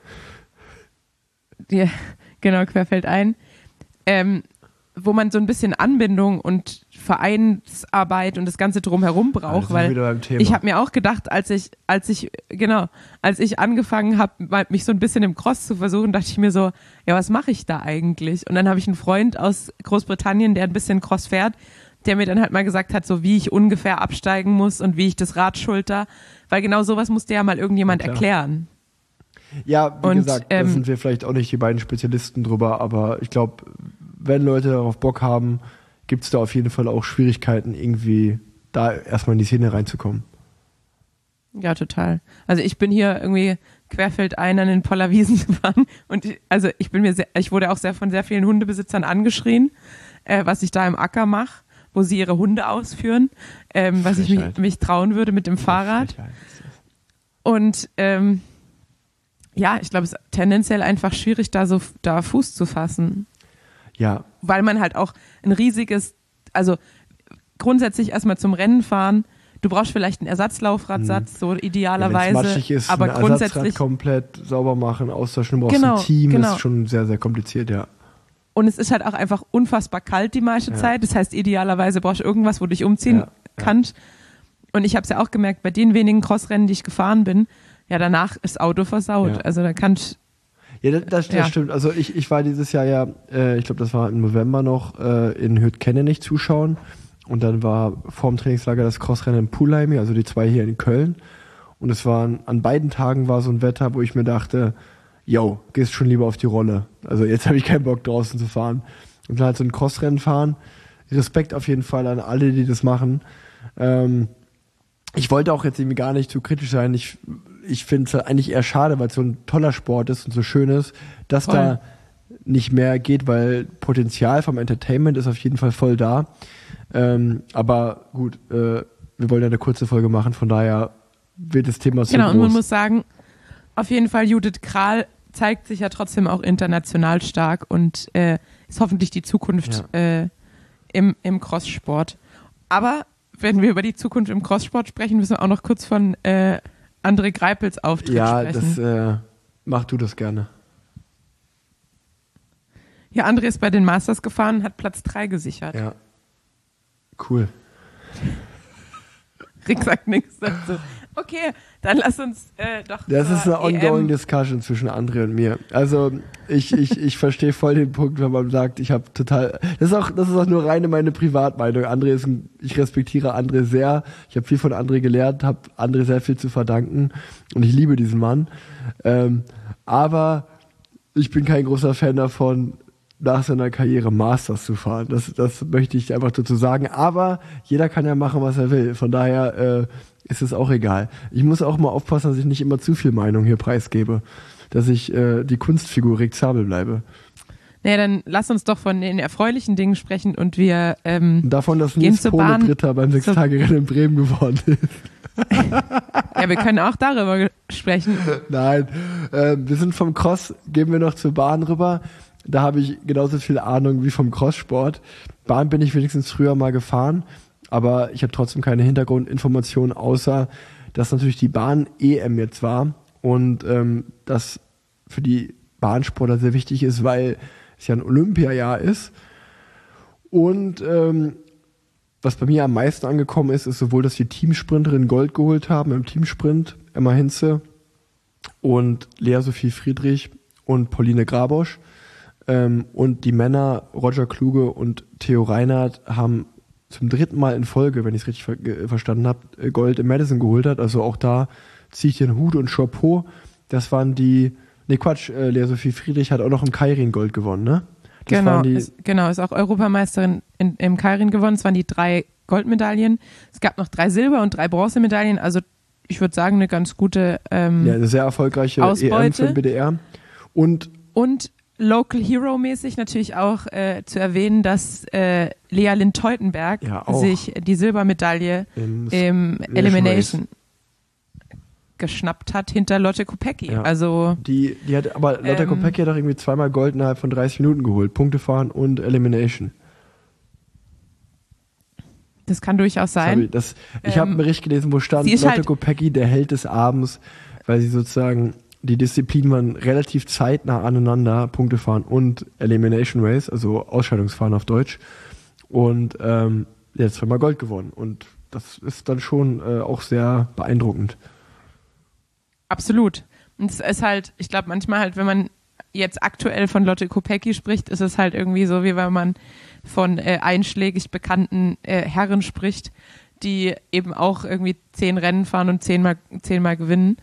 Ja, genau, querfeldein. Wo man so ein bisschen Anbindung und Vereinsarbeit und das Ganze drumherum braucht, weil ich habe mir auch gedacht, als ich angefangen habe, mich so ein bisschen im Cross zu versuchen, dachte ich mir so, ja, was mache ich da eigentlich? Und dann habe ich einen Freund aus Großbritannien, der ein bisschen Cross fährt, der mir dann halt mal gesagt hat, so wie ich ungefähr absteigen muss und wie ich das Rad schulter, weil genau sowas musste ja mal irgendjemand erklären.
Ja, wie gesagt, da sind wir vielleicht auch nicht die beiden Spezialisten drüber, aber ich glaube, wenn Leute darauf Bock haben, gibt es da auf jeden Fall auch Schwierigkeiten, irgendwie da erstmal in die Szene reinzukommen.
Ja, total. Also ich bin hier irgendwie querfeldein an den Pollerwiesen gefahren und ich wurde auch von sehr vielen Hundebesitzern angeschrien, was ich da im Acker mache, wo sie ihre Hunde ausführen, was ich mich trauen würde mit dem Fahrrad. Und Ja, ich glaube, es ist tendenziell einfach schwierig, da Fuß zu fassen.
Ja.
Weil man halt auch ein riesiges, also grundsätzlich erstmal zum Rennen fahren, du brauchst vielleicht einen Ersatzlaufradsatz, so idealerweise.
Wenn es matschig ist,
aber
ein
grundsätzlich
Ersatzrad komplett sauber machen, austauschen, du brauchst ein Team, ist schon sehr, sehr kompliziert, ja.
Und es ist halt auch einfach unfassbar kalt die meiste Zeit. Das heißt, idealerweise brauchst du irgendwas, wo du dich umziehen kannst. Und ich habe es ja auch gemerkt, bei den wenigen Crossrennen, die ich gefahren bin, ja, danach ist das Auto versaut. Ja. Also da kannst
ja, das stimmt. Also ich war dieses Jahr ich glaube, das war im November noch, in Hüttkennenich zuschauen. Und dann war vorm Trainingslager das Crossrennen in Pulheim, also die 2 hier in Köln. Und es waren, an beiden Tagen war so ein Wetter, wo ich mir dachte, yo, gehst schon lieber auf die Rolle. Also jetzt habe ich keinen Bock draußen zu fahren. Und dann halt so ein Crossrennen fahren. Respekt auf jeden Fall an alle, die das machen. Ich wollte auch jetzt irgendwie gar nicht zu kritisch sein. Ich finde es halt eigentlich eher schade, weil es so ein toller Sport ist und so schön ist, dass da nicht mehr geht, weil Potenzial vom Entertainment ist auf jeden Fall voll da. Aber gut, wir wollen ja eine kurze Folge machen, von daher wird das Thema so groß.
Und man muss sagen, auf jeden Fall Judith Kral zeigt sich ja trotzdem auch international stark und ist hoffentlich die Zukunft im Crosssport. Aber wenn wir über die Zukunft im Crosssport sprechen, müssen wir auch noch kurz von André Greipels Auftritt sprechen.
Ja, mach du das gerne.
Ja, André ist bei den Masters gefahren, hat Platz 3 gesichert.
Ja, cool.
Rick sagt nichts dazu. Okay, dann lass uns doch.
Das ist eine ongoing Discussion zwischen André und mir. Also ich verstehe voll den Punkt, wenn man sagt, ich habe total. Das ist auch nur reine meine Privatmeinung. Ich respektiere André sehr. Ich habe viel von André gelernt, habe André sehr viel zu verdanken und ich liebe diesen Mann. Aber ich bin kein großer Fan davon, nach seiner Karriere Masters zu fahren. Das möchte ich einfach dazu sagen. Aber jeder kann ja machen, was er will. Von daher ist es auch egal. Ich muss auch mal aufpassen, dass ich nicht immer zu viel Meinung hier preisgebe. Dass ich die Kunstfigur Rick Zabel bleibe.
Naja, dann lass uns doch von den erfreulichen Dingen sprechen und wir
davon, dass Nils Pole Dritter beim 6-Tage-Rennen in Bremen geworden ist.
Ja, wir können auch darüber sprechen.
Nein, wir sind vom Cross, gehen wir noch zur Bahn rüber. Da habe ich genauso viel Ahnung wie vom Crosssport. Bahn bin ich wenigstens früher mal gefahren, aber ich habe trotzdem keine Hintergrundinformationen, außer dass natürlich die Bahn-EM jetzt war und das für die Bahnsportler sehr wichtig ist, weil es ja ein Olympiajahr ist. Und was bei mir am meisten angekommen ist sowohl, dass die Teamsprinterinnen Gold geholt haben im Teamsprint, Emma Hinze und Lea Sophie Friedrich und Pauline Grabosch. Und die Männer Roger Kluge und Theo Reinhardt haben zum 3. Mal in Folge, wenn ich es richtig verstanden habe, Gold im Madison geholt hat. Also auch da ziehe ich den Hut und Chapeau. Das waren Lea Sophie Friedrich hat auch noch im Keirin Gold gewonnen, ne?
Ist auch Europameisterin im Keirin gewonnen. Es waren die 3 Goldmedaillen. Es gab noch 3 Silber- und 3 Bronzemedaillen. Also ich würde sagen, eine ganz gute
eine sehr erfolgreiche
Ausbeute.
EM für den BDR. Und
Local Hero mäßig natürlich auch zu erwähnen, dass Lea Lind Teutenberg sich die Silbermedaille im Elimination geschnappt hat hinter Lotte Kopecky.
Ja.
Also
die hat, aber Lotte Kopecky hat auch irgendwie 2-mal Gold innerhalb von 30 Minuten geholt. Punkte fahren und Elimination.
Das kann durchaus sein.
Ich habe einen Bericht gelesen, wo stand Lotte Kopecky, der Held des Abends, weil sie sozusagen die Disziplinen waren relativ zeitnah aneinander, Punkte fahren und Elimination Race, also Ausscheidungsfahren auf Deutsch. Und die hat 2-mal Gold gewonnen. Und das ist dann schon auch sehr beeindruckend.
Absolut. Und es ist halt, ich glaube manchmal halt, wenn man jetzt aktuell von Lotte Kopecky spricht, ist es halt irgendwie so, wie wenn man von einschlägig bekannten Herren spricht, die eben auch irgendwie 10 Rennen fahren und 10-mal gewinnen.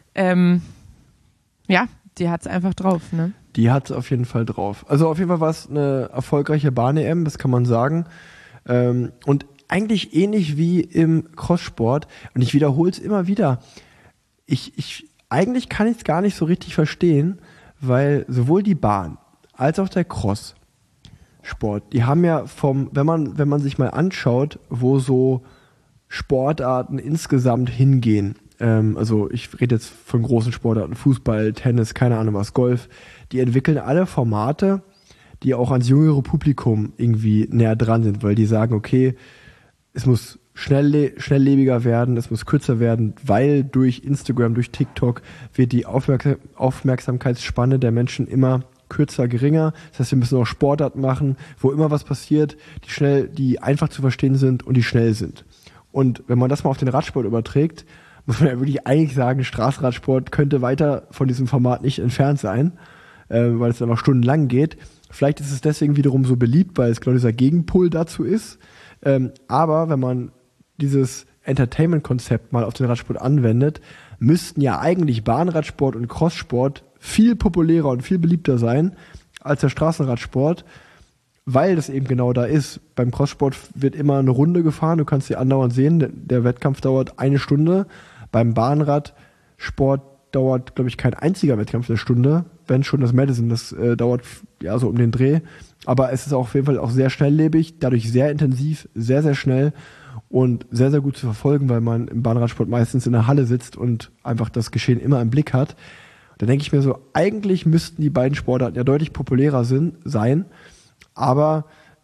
Ja, die hat es einfach drauf, ne?
Die hat es auf jeden Fall drauf. Also auf jeden Fall war es eine erfolgreiche Bahn-EM, das kann man sagen. Und eigentlich ähnlich wie im Crosssport. Und ich wiederhole es immer wieder. Eigentlich kann ich es gar nicht so richtig verstehen, weil sowohl die Bahn als auch der Cross-Sport, die haben ja wenn man sich mal anschaut, wo so Sportarten insgesamt hingehen, also ich rede jetzt von großen Sportarten, Fußball, Tennis, keine Ahnung was, Golf, die entwickeln alle Formate, die auch ans jüngere Publikum irgendwie näher dran sind, weil die sagen, okay, es muss schnelllebiger werden, es muss kürzer werden, weil durch Instagram, durch TikTok wird die Aufmerksamkeitsspanne der Menschen immer kürzer, geringer. Das heißt, wir müssen auch Sportarten machen, wo immer was passiert, die einfach zu verstehen sind und die schnell sind. Und wenn man das mal auf den Radsport überträgt, muss man ja wirklich eigentlich sagen, Straßenradsport könnte weiter von diesem Format nicht entfernt sein, weil es dann noch stundenlang geht. Vielleicht ist es deswegen wiederum so beliebt, weil es genau dieser Gegenpol dazu ist. Aber wenn man dieses Entertainment-Konzept mal auf den Radsport anwendet, müssten ja eigentlich Bahnradsport und Crosssport viel populärer und viel beliebter sein als der Straßenradsport, weil das eben genau da ist. Beim Crosssport wird immer eine Runde gefahren, du kannst sie andauernd sehen, der Wettkampf dauert 1 Stunde. Beim Bahnradsport dauert, glaube ich, kein einziger Wettkampf 1 Stunde, wenn schon das Madison, das dauert ja so um den Dreh. Aber es ist auf jeden Fall auch sehr schnelllebig, dadurch sehr intensiv, sehr, sehr schnell und sehr, sehr gut zu verfolgen, weil man im Bahnradsport meistens in der Halle sitzt und einfach das Geschehen immer im Blick hat. Da denke ich mir so, eigentlich müssten die beiden Sportarten ja deutlich populärer sein, aber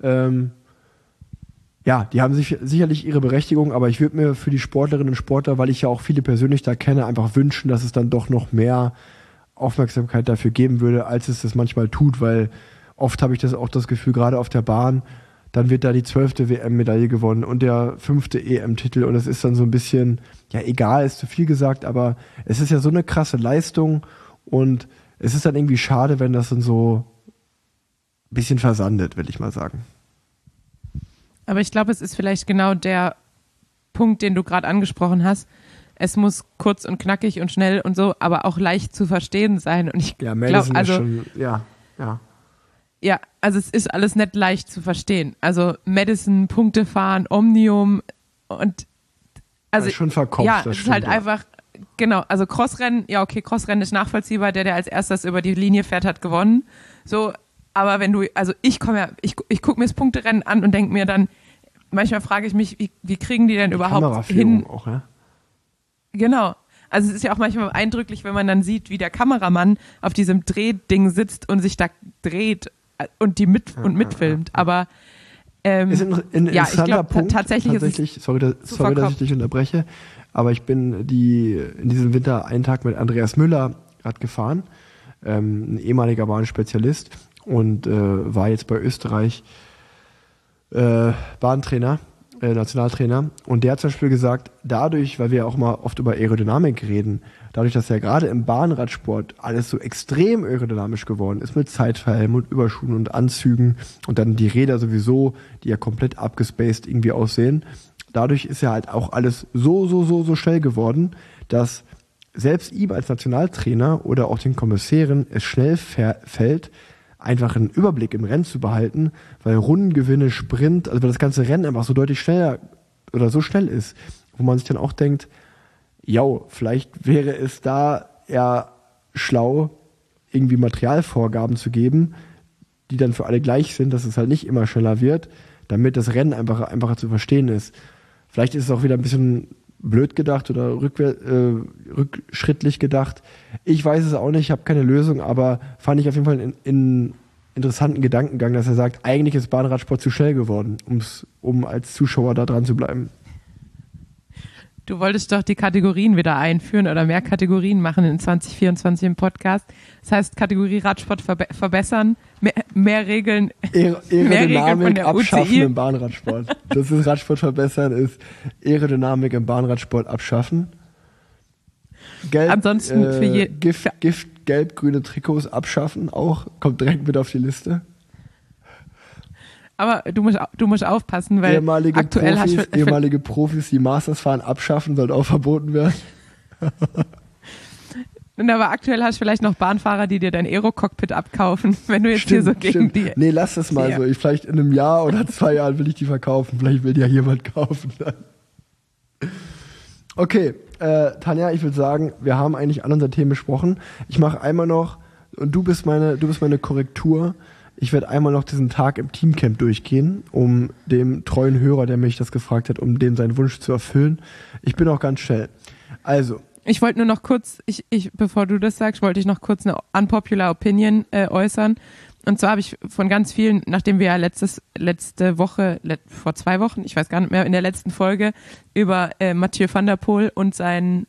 ja, die haben sicherlich ihre Berechtigung, aber ich würde mir für die Sportlerinnen und Sportler, weil ich ja auch viele persönlich da kenne, einfach wünschen, dass es dann doch noch mehr Aufmerksamkeit dafür geben würde, als es das manchmal tut, weil oft habe ich das auch das Gefühl, gerade auf der Bahn, dann wird da die 12. WM-Medaille gewonnen und der 5. EM-Titel und es ist dann so ein bisschen, ja egal, ist zu viel gesagt, aber es ist ja so eine krasse Leistung und es ist dann irgendwie schade, wenn das dann so ein bisschen versandet, will ich mal sagen.
Aber ich glaube, es ist vielleicht genau der Punkt, den du gerade angesprochen hast. Es muss kurz und knackig und schnell und so, aber auch leicht zu verstehen sein. Und ich glaube, also ja, also es ist alles nicht leicht zu verstehen. Also Madison, Punkte fahren, Omnium und also
das ist schon verkopft.
Ja, es ist halt einfach, genau, also Crossrennen, ja okay, Crossrennen ist nachvollziehbar, der als erstes über die Linie fährt, hat gewonnen. So, aber wenn du, also ich gucke mir das Punkterennen an und denke mir dann, manchmal frage ich mich, wie kriegen die denn überhaupt hin?
Auch, ja?
Genau. Also es ist ja auch manchmal eindrücklich, wenn man dann sieht, wie der Kameramann auf diesem Drehding sitzt und sich da dreht und die mitfilmt. Aber
ist ein interessanter Punkt.
Tatsächlich ist es
sorry, dass ich dich unterbreche, aber ich bin in diesem Winter einen Tag mit Andreas Müller Rad gefahren, ein ehemaliger Bahnspezialist und war jetzt bei Österreich Bahntrainer, Nationaltrainer, und der hat zum Beispiel gesagt, dadurch, weil wir ja auch mal oft über Aerodynamik reden, dadurch, dass ja gerade im Bahnradsport alles so extrem aerodynamisch geworden ist, mit Zeitverhelm und Überschuhen und Anzügen und dann die Räder sowieso, die ja komplett abgespaced irgendwie aussehen, dadurch ist ja halt auch alles so schnell geworden, dass selbst ihm als Nationaltrainer oder auch den Kommissären es schnell fällt, einfach einen Überblick im Rennen zu behalten, weil Rundengewinne, Sprint, also weil das ganze Rennen einfach so deutlich schneller oder so schnell ist, wo man sich dann auch denkt, ja, vielleicht wäre es da eher schlau, irgendwie Materialvorgaben zu geben, die dann für alle gleich sind, dass es halt nicht immer schneller wird, damit das Rennen einfacher zu verstehen ist. Vielleicht ist es auch wieder ein bisschen blöd gedacht oder rückschrittlich gedacht. Ich weiß es auch nicht, ich habe keine Lösung, aber fand ich auf jeden Fall einen interessanten Gedankengang, dass er sagt, eigentlich ist Bahnradsport zu schnell geworden, um als Zuschauer da dran zu bleiben.
Du wolltest doch die Kategorien wieder einführen oder mehr Kategorien machen in 2024 im Podcast. Das heißt, Kategorie Radsport verbessern, mehr Regeln.
Aerodynamik abschaffen im Bahnradsport. Das ist Radsport verbessern, ist Aerodynamik im Bahnradsport abschaffen.
Ansonsten für
Gift, gelb-grüne Trikots abschaffen, auch. Kommt direkt mit auf die Liste.
Aber du musst aufpassen, weil
ehemalige Profis, die Masters fahren, abschaffen, sollte auch verboten werden.
Aber aktuell hast du vielleicht noch Bahnfahrer, die dir dein Aero-Cockpit abkaufen, wenn du jetzt hier so gegen die...
Nee, lass das mal so. Vielleicht in einem Jahr oder 2 Jahren will ich die verkaufen. Vielleicht will die ja jemand kaufen. Okay, Tanja, ich würde sagen, wir haben eigentlich alle unsere Themen besprochen. Ich mache einmal noch, und du bist meine Korrektur, ich werde einmal noch diesen Tag im Teamcamp durchgehen, um dem treuen Hörer, der mich das gefragt hat, um dem seinen Wunsch zu erfüllen. Ich bin auch ganz schnell. Also.
Ich wollte nur noch kurz, bevor du das sagst, wollte ich noch kurz eine unpopular Opinion äußern. Und zwar habe ich von ganz vielen, nachdem wir ja letzte Woche, vor 2 Wochen, ich weiß gar nicht mehr, in der letzten Folge über Mathieu van der Poel und seinen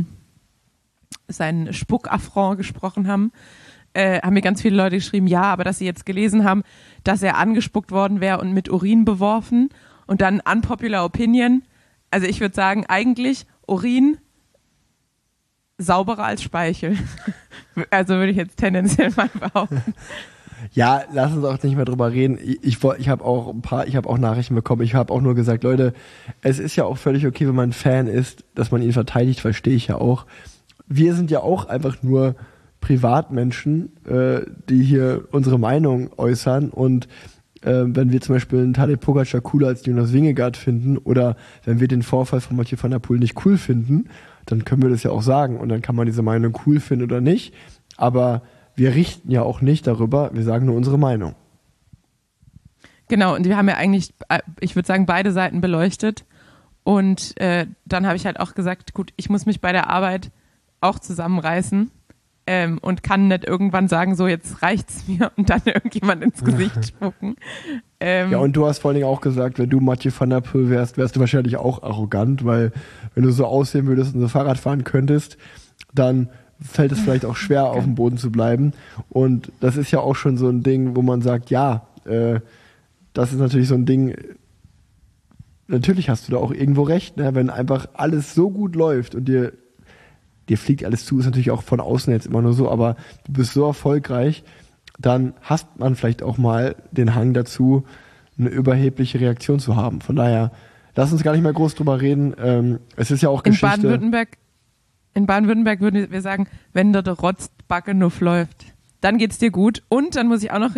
Spuckaffront gesprochen haben, haben mir ganz viele Leute geschrieben, ja, aber dass sie jetzt gelesen haben, dass er angespuckt worden wäre und mit Urin beworfen und dann unpopular Opinion. Also ich würde sagen, eigentlich Urin sauberer als Speichel. Also würde ich jetzt tendenziell mal behaupten.
Ja, lass uns auch nicht mehr drüber reden. Ich habe auch Nachrichten bekommen. Ich habe auch nur gesagt, Leute, es ist ja auch völlig okay, wenn man ein Fan ist, dass man ihn verteidigt, verstehe ich ja auch. Wir sind ja auch einfach nur Privatmenschen, die hier unsere Meinung äußern und wenn wir zum Beispiel einen Tadej Pogačar cooler als Jonas Vingegaard finden oder wenn wir den Vorfall von Mathieu van der Poel nicht cool finden, dann können wir das ja auch sagen und dann kann man diese Meinung cool finden oder nicht, aber wir richten ja auch nicht darüber, wir sagen nur unsere Meinung.
Genau, und wir haben ja eigentlich, ich würde sagen, beide Seiten beleuchtet und dann habe ich halt auch gesagt, gut, ich muss mich bei der Arbeit auch zusammenreißen und kann nicht irgendwann sagen, so jetzt reicht's mir und dann irgendjemand ins Gesicht spucken.
Ja, und du hast vor allen Dingen auch gesagt, wenn du Mathieu van der Poel wärst du wahrscheinlich auch arrogant, weil wenn du so aussehen würdest und so Fahrrad fahren könntest, dann fällt es vielleicht auch schwer, auf dem Boden zu bleiben. Und das ist ja auch schon so ein Ding, wo man sagt, ja, das ist natürlich so ein Ding, natürlich hast du da auch irgendwo recht, ne? Wenn einfach alles so gut läuft und dir fliegt alles zu, ist natürlich auch von außen jetzt immer nur so, aber du bist so erfolgreich, dann hast man vielleicht auch mal den Hang dazu, eine überhebliche Reaktion zu haben. Von daher, lass uns gar nicht mehr groß drüber reden. Es ist ja auch Geschichte.
In Baden-Württemberg würden wir sagen, wenn der Rotzbacke-Nuff läuft, dann geht's dir gut. Und dann muss ich auch noch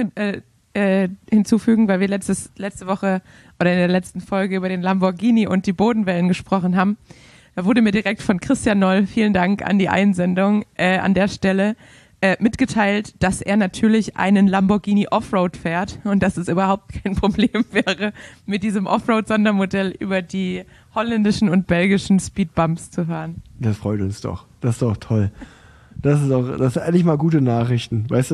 hinzufügen, weil wir letzte Woche oder in der letzten Folge über den Lamborghini und die Bodenwellen gesprochen haben. Da wurde mir direkt von Christian Noll, vielen Dank an die Einsendung, an der Stelle mitgeteilt, dass er natürlich einen Lamborghini Offroad fährt und dass es überhaupt kein Problem wäre, mit diesem Offroad-Sondermodell über die holländischen und belgischen Speedbumps zu fahren.
Das freut uns doch. Das ist doch toll. Das ist endlich mal gute Nachrichten. Weißt du,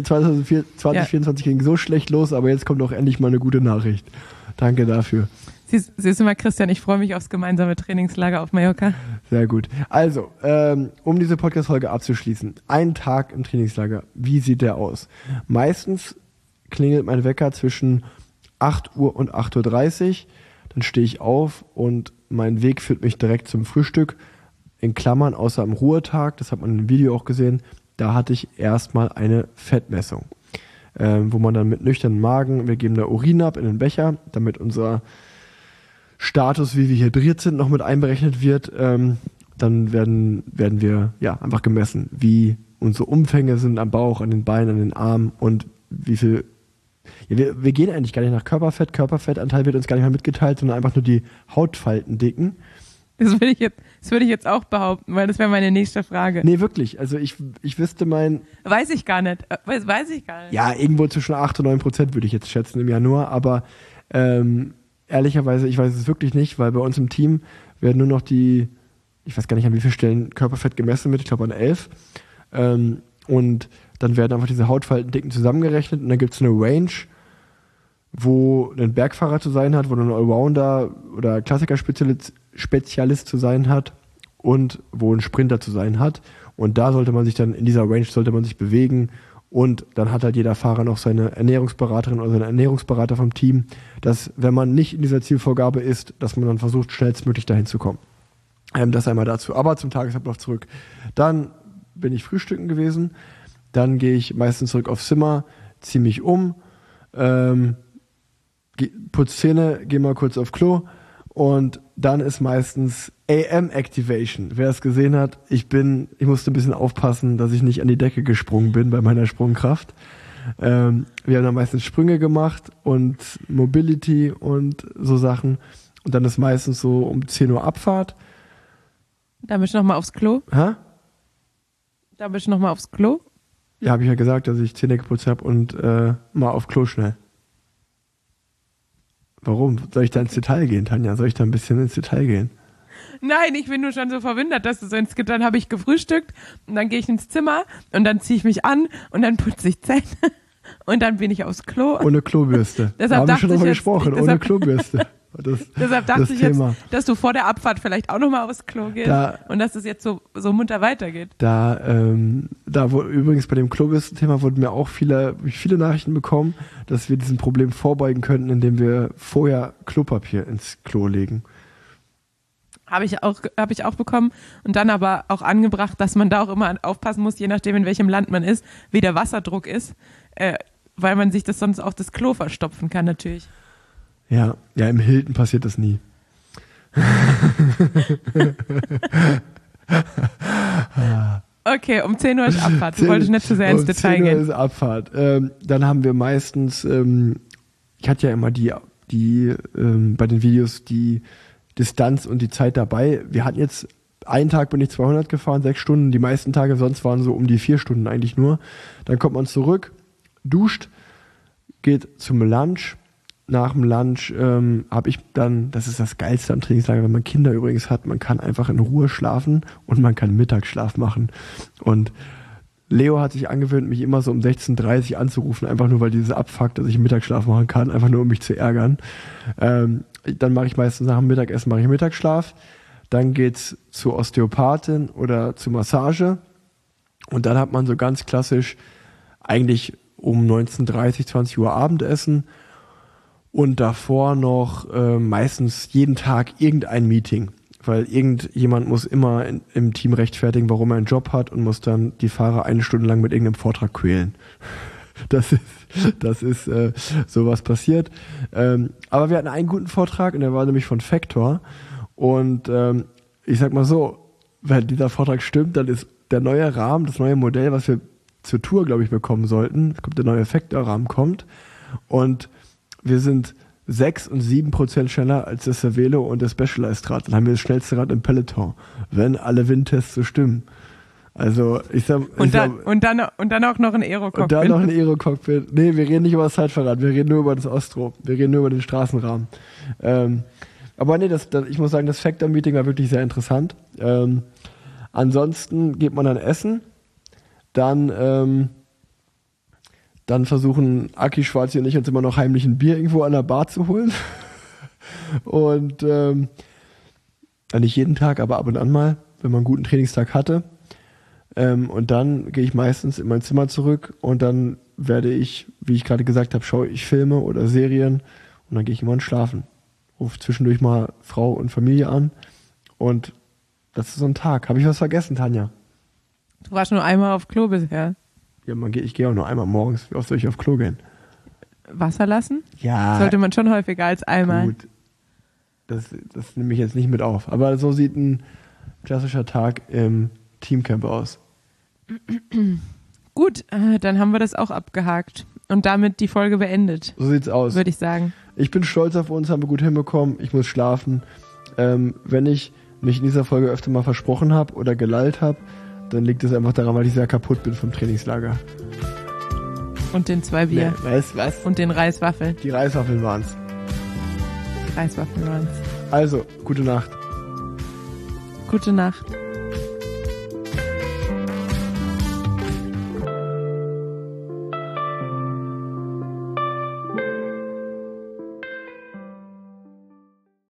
2024 ging so schlecht los, aber jetzt kommt auch endlich mal eine gute Nachricht. Danke dafür.
Siehst du mal, Christian, ich freue mich aufs gemeinsame Trainingslager auf Mallorca.
Sehr gut. Also, um diese Podcast-Folge abzuschließen. Ein Tag im Trainingslager. Wie sieht der aus? Meistens klingelt mein Wecker zwischen 8 Uhr und 8.30 Uhr. Dann stehe ich auf und mein Weg führt mich direkt zum Frühstück. In Klammern, außer am Ruhetag, das hat man im Video auch gesehen, da hatte ich erstmal eine Fettmessung. Wo man dann mit nüchternem Magen, wir geben da Urin ab in den Becher, damit unser Status, wie wir hydriert sind, noch mit einberechnet wird, dann werden wir ja einfach gemessen, wie unsere Umfänge sind am Bauch, an den Beinen, an den Armen und wie viel. Ja, wir gehen eigentlich gar nicht nach Körperfett. Körperfettanteil wird uns gar nicht mehr mitgeteilt, sondern einfach nur die Hautfalten dicken.
Das würde ich jetzt auch behaupten, weil das wäre meine nächste Frage.
Nee, wirklich. Also ich wüsste
Weiß ich gar nicht.
Ja, irgendwo zwischen 8 und 9% würde ich jetzt schätzen im Januar, aber ehrlicherweise, ich weiß es wirklich nicht, weil bei uns im Team werden nur noch ich weiß gar nicht, an wie vielen Stellen Körperfett gemessen wird, ich glaube an 11. Und dann werden einfach diese Hautfaltendicken zusammengerechnet und dann gibt es eine Range, wo ein Bergfahrer zu sein hat, wo ein Allrounder oder Klassikerspezialist zu sein hat und wo ein Sprinter zu sein hat. Und da sollte man sich dann, in dieser Range sollte man sich bewegen. Und dann hat halt jeder Fahrer noch seine Ernährungsberaterin oder seinen Ernährungsberater vom Team, dass, wenn man nicht in dieser Zielvorgabe ist, dass man dann versucht, schnellstmöglich dahin zu kommen. Das einmal dazu. Aber zum Tagesablauf zurück. Dann bin ich frühstücken gewesen. Dann gehe ich meistens zurück aufs Zimmer, ziehe mich um, putze Zähne, gehe mal kurz auf Klo und dann ist meistens AM-Activation. Wer es gesehen hat, ich musste ein bisschen aufpassen, dass ich nicht an die Decke gesprungen bin bei meiner Sprungkraft. Wir haben dann meistens Sprünge gemacht und Mobility und so Sachen. Und dann ist meistens so um 10 Uhr Abfahrt.
Da bist du nochmal aufs Klo?
Hä?
Da bist du nochmal aufs Klo?
Ja, habe ich ja gesagt, dass ich Zähne geputzt habe und mal auf Klo schnell. Warum? Soll ich da ins Detail gehen, Tanja? Soll ich da ein bisschen ins Detail gehen?
Nein, ich bin nur schon so verwundert, dass du so ins Gitter. Dann habe ich gefrühstückt und dann gehe ich ins Zimmer und dann ziehe ich mich an und dann putze ich Zähne und dann bin ich aufs Klo.
Ohne Klobürste. Da haben wir schon drüber gesprochen, ohne Klobürste.
Deshalb dachte ich jetzt, dass du vor der Abfahrt vielleicht auch nochmal aufs Klo gehst und dass es jetzt so munter weitergeht.
Übrigens bei dem Klobürsten-Thema wurden mir auch viele Nachrichten bekommen, dass wir diesem Problem vorbeugen könnten, indem wir vorher Klopapier ins Klo legen.
Habe ich auch bekommen und dann aber auch angebracht, dass man da auch immer aufpassen muss, je nachdem in welchem Land man ist, wie der Wasserdruck ist, weil man sich das sonst auch das Klo verstopfen kann natürlich.
Ja, im Hilton passiert das nie.
Okay, um 10 Uhr ist Abfahrt. Du wolltest nicht zu sehr ins Detail gehen.
10 Uhr ist Abfahrt. Dann haben wir meistens, ich hatte ja immer die bei den Videos die Distanz und die Zeit dabei. Wir hatten jetzt, einen Tag bin ich 200 gefahren, 6 Stunden. Die meisten Tage sonst waren so um die 4 Stunden eigentlich nur. Dann kommt man zurück, duscht, geht zum Lunch. Nach dem Lunch habe ich dann, das ist das Geilste am Trainingslager, wenn man Kinder übrigens hat, man kann einfach in Ruhe schlafen und man kann Mittagsschlaf machen. Und Leo hat sich angewöhnt, mich immer so um 16:30 Uhr anzurufen, einfach nur, weil dieses abfuckt, dass ich Mittagsschlaf machen kann, einfach nur, um mich zu ärgern. Dann mache ich meistens nach dem Mittagessen Mittagsschlaf. Dann geht's zur Osteopathin oder zur Massage. Und dann hat man so ganz klassisch eigentlich um 19:30, 20 Uhr Abendessen. Und davor noch meistens jeden Tag irgendein Meeting, weil irgendjemand muss immer im Team rechtfertigen, warum er einen Job hat und muss dann die Fahrer 1 Stunde lang mit irgendeinem Vortrag quälen. Das ist sowas passiert. Aber wir hatten einen guten Vortrag und der war nämlich von Factor. Und ich sag mal so, wenn dieser Vortrag stimmt, dann ist der neue Rahmen, das neue Modell, was wir zur Tour, glaube ich, bekommen sollten, der neue Factor-Rahmen kommt und wir sind 6 und 7% schneller als das Cervelo und das Specialized-Rad. Dann haben wir das schnellste Rad im Peloton, wenn alle Windtests so stimmen. Also
und dann auch noch ein Aero-Cockpit.
Und dann noch ein Aero-Cockpit. Nee, wir reden nicht über das Zeitfahrrad, wir reden nur über das Ostro. Wir reden nur über den Straßenrahmen. Aber nee, ich muss sagen, das Factor-Meeting war wirklich sehr interessant. Ansonsten geht man dann essen. Dann versuchen Aki, Schwarzi und ich uns immer noch heimlich ein Bier irgendwo an der Bar zu holen. Und nicht jeden Tag, aber ab und an mal, wenn man einen guten Trainingstag hatte. Und dann gehe ich meistens in mein Zimmer zurück und dann werde ich, wie ich gerade gesagt habe, schaue ich Filme oder Serien und dann gehe ich immer schlafen. Rufe zwischendurch mal Frau und Familie an und das ist so ein Tag. Habe ich was vergessen, Tanja?
Du warst nur einmal auf Klo bisher.
Ja, ich gehe auch nur einmal morgens. Wie oft soll ich auf Klo gehen?
Wasser lassen?
Ja.
Sollte man schon häufiger als einmal.
Gut. Das nehme ich jetzt nicht mit auf. Aber so sieht ein klassischer Tag im Teamcamp aus.
Gut, dann haben wir das auch abgehakt. Und damit die Folge beendet.
So sieht's aus.
Würde ich sagen.
Ich bin stolz auf uns, haben wir gut hinbekommen. Ich muss schlafen. Wenn ich mich in dieser Folge öfter mal versprochen habe oder gelallt habe, dann liegt es einfach daran, weil ich sehr kaputt bin vom Trainingslager.
Und den 2 Bier.
Nee, was?
Und den Reiswaffeln.
Die Reiswaffeln waren's.
Die Reiswaffeln waren's.
Also, gute Nacht.
Gute Nacht.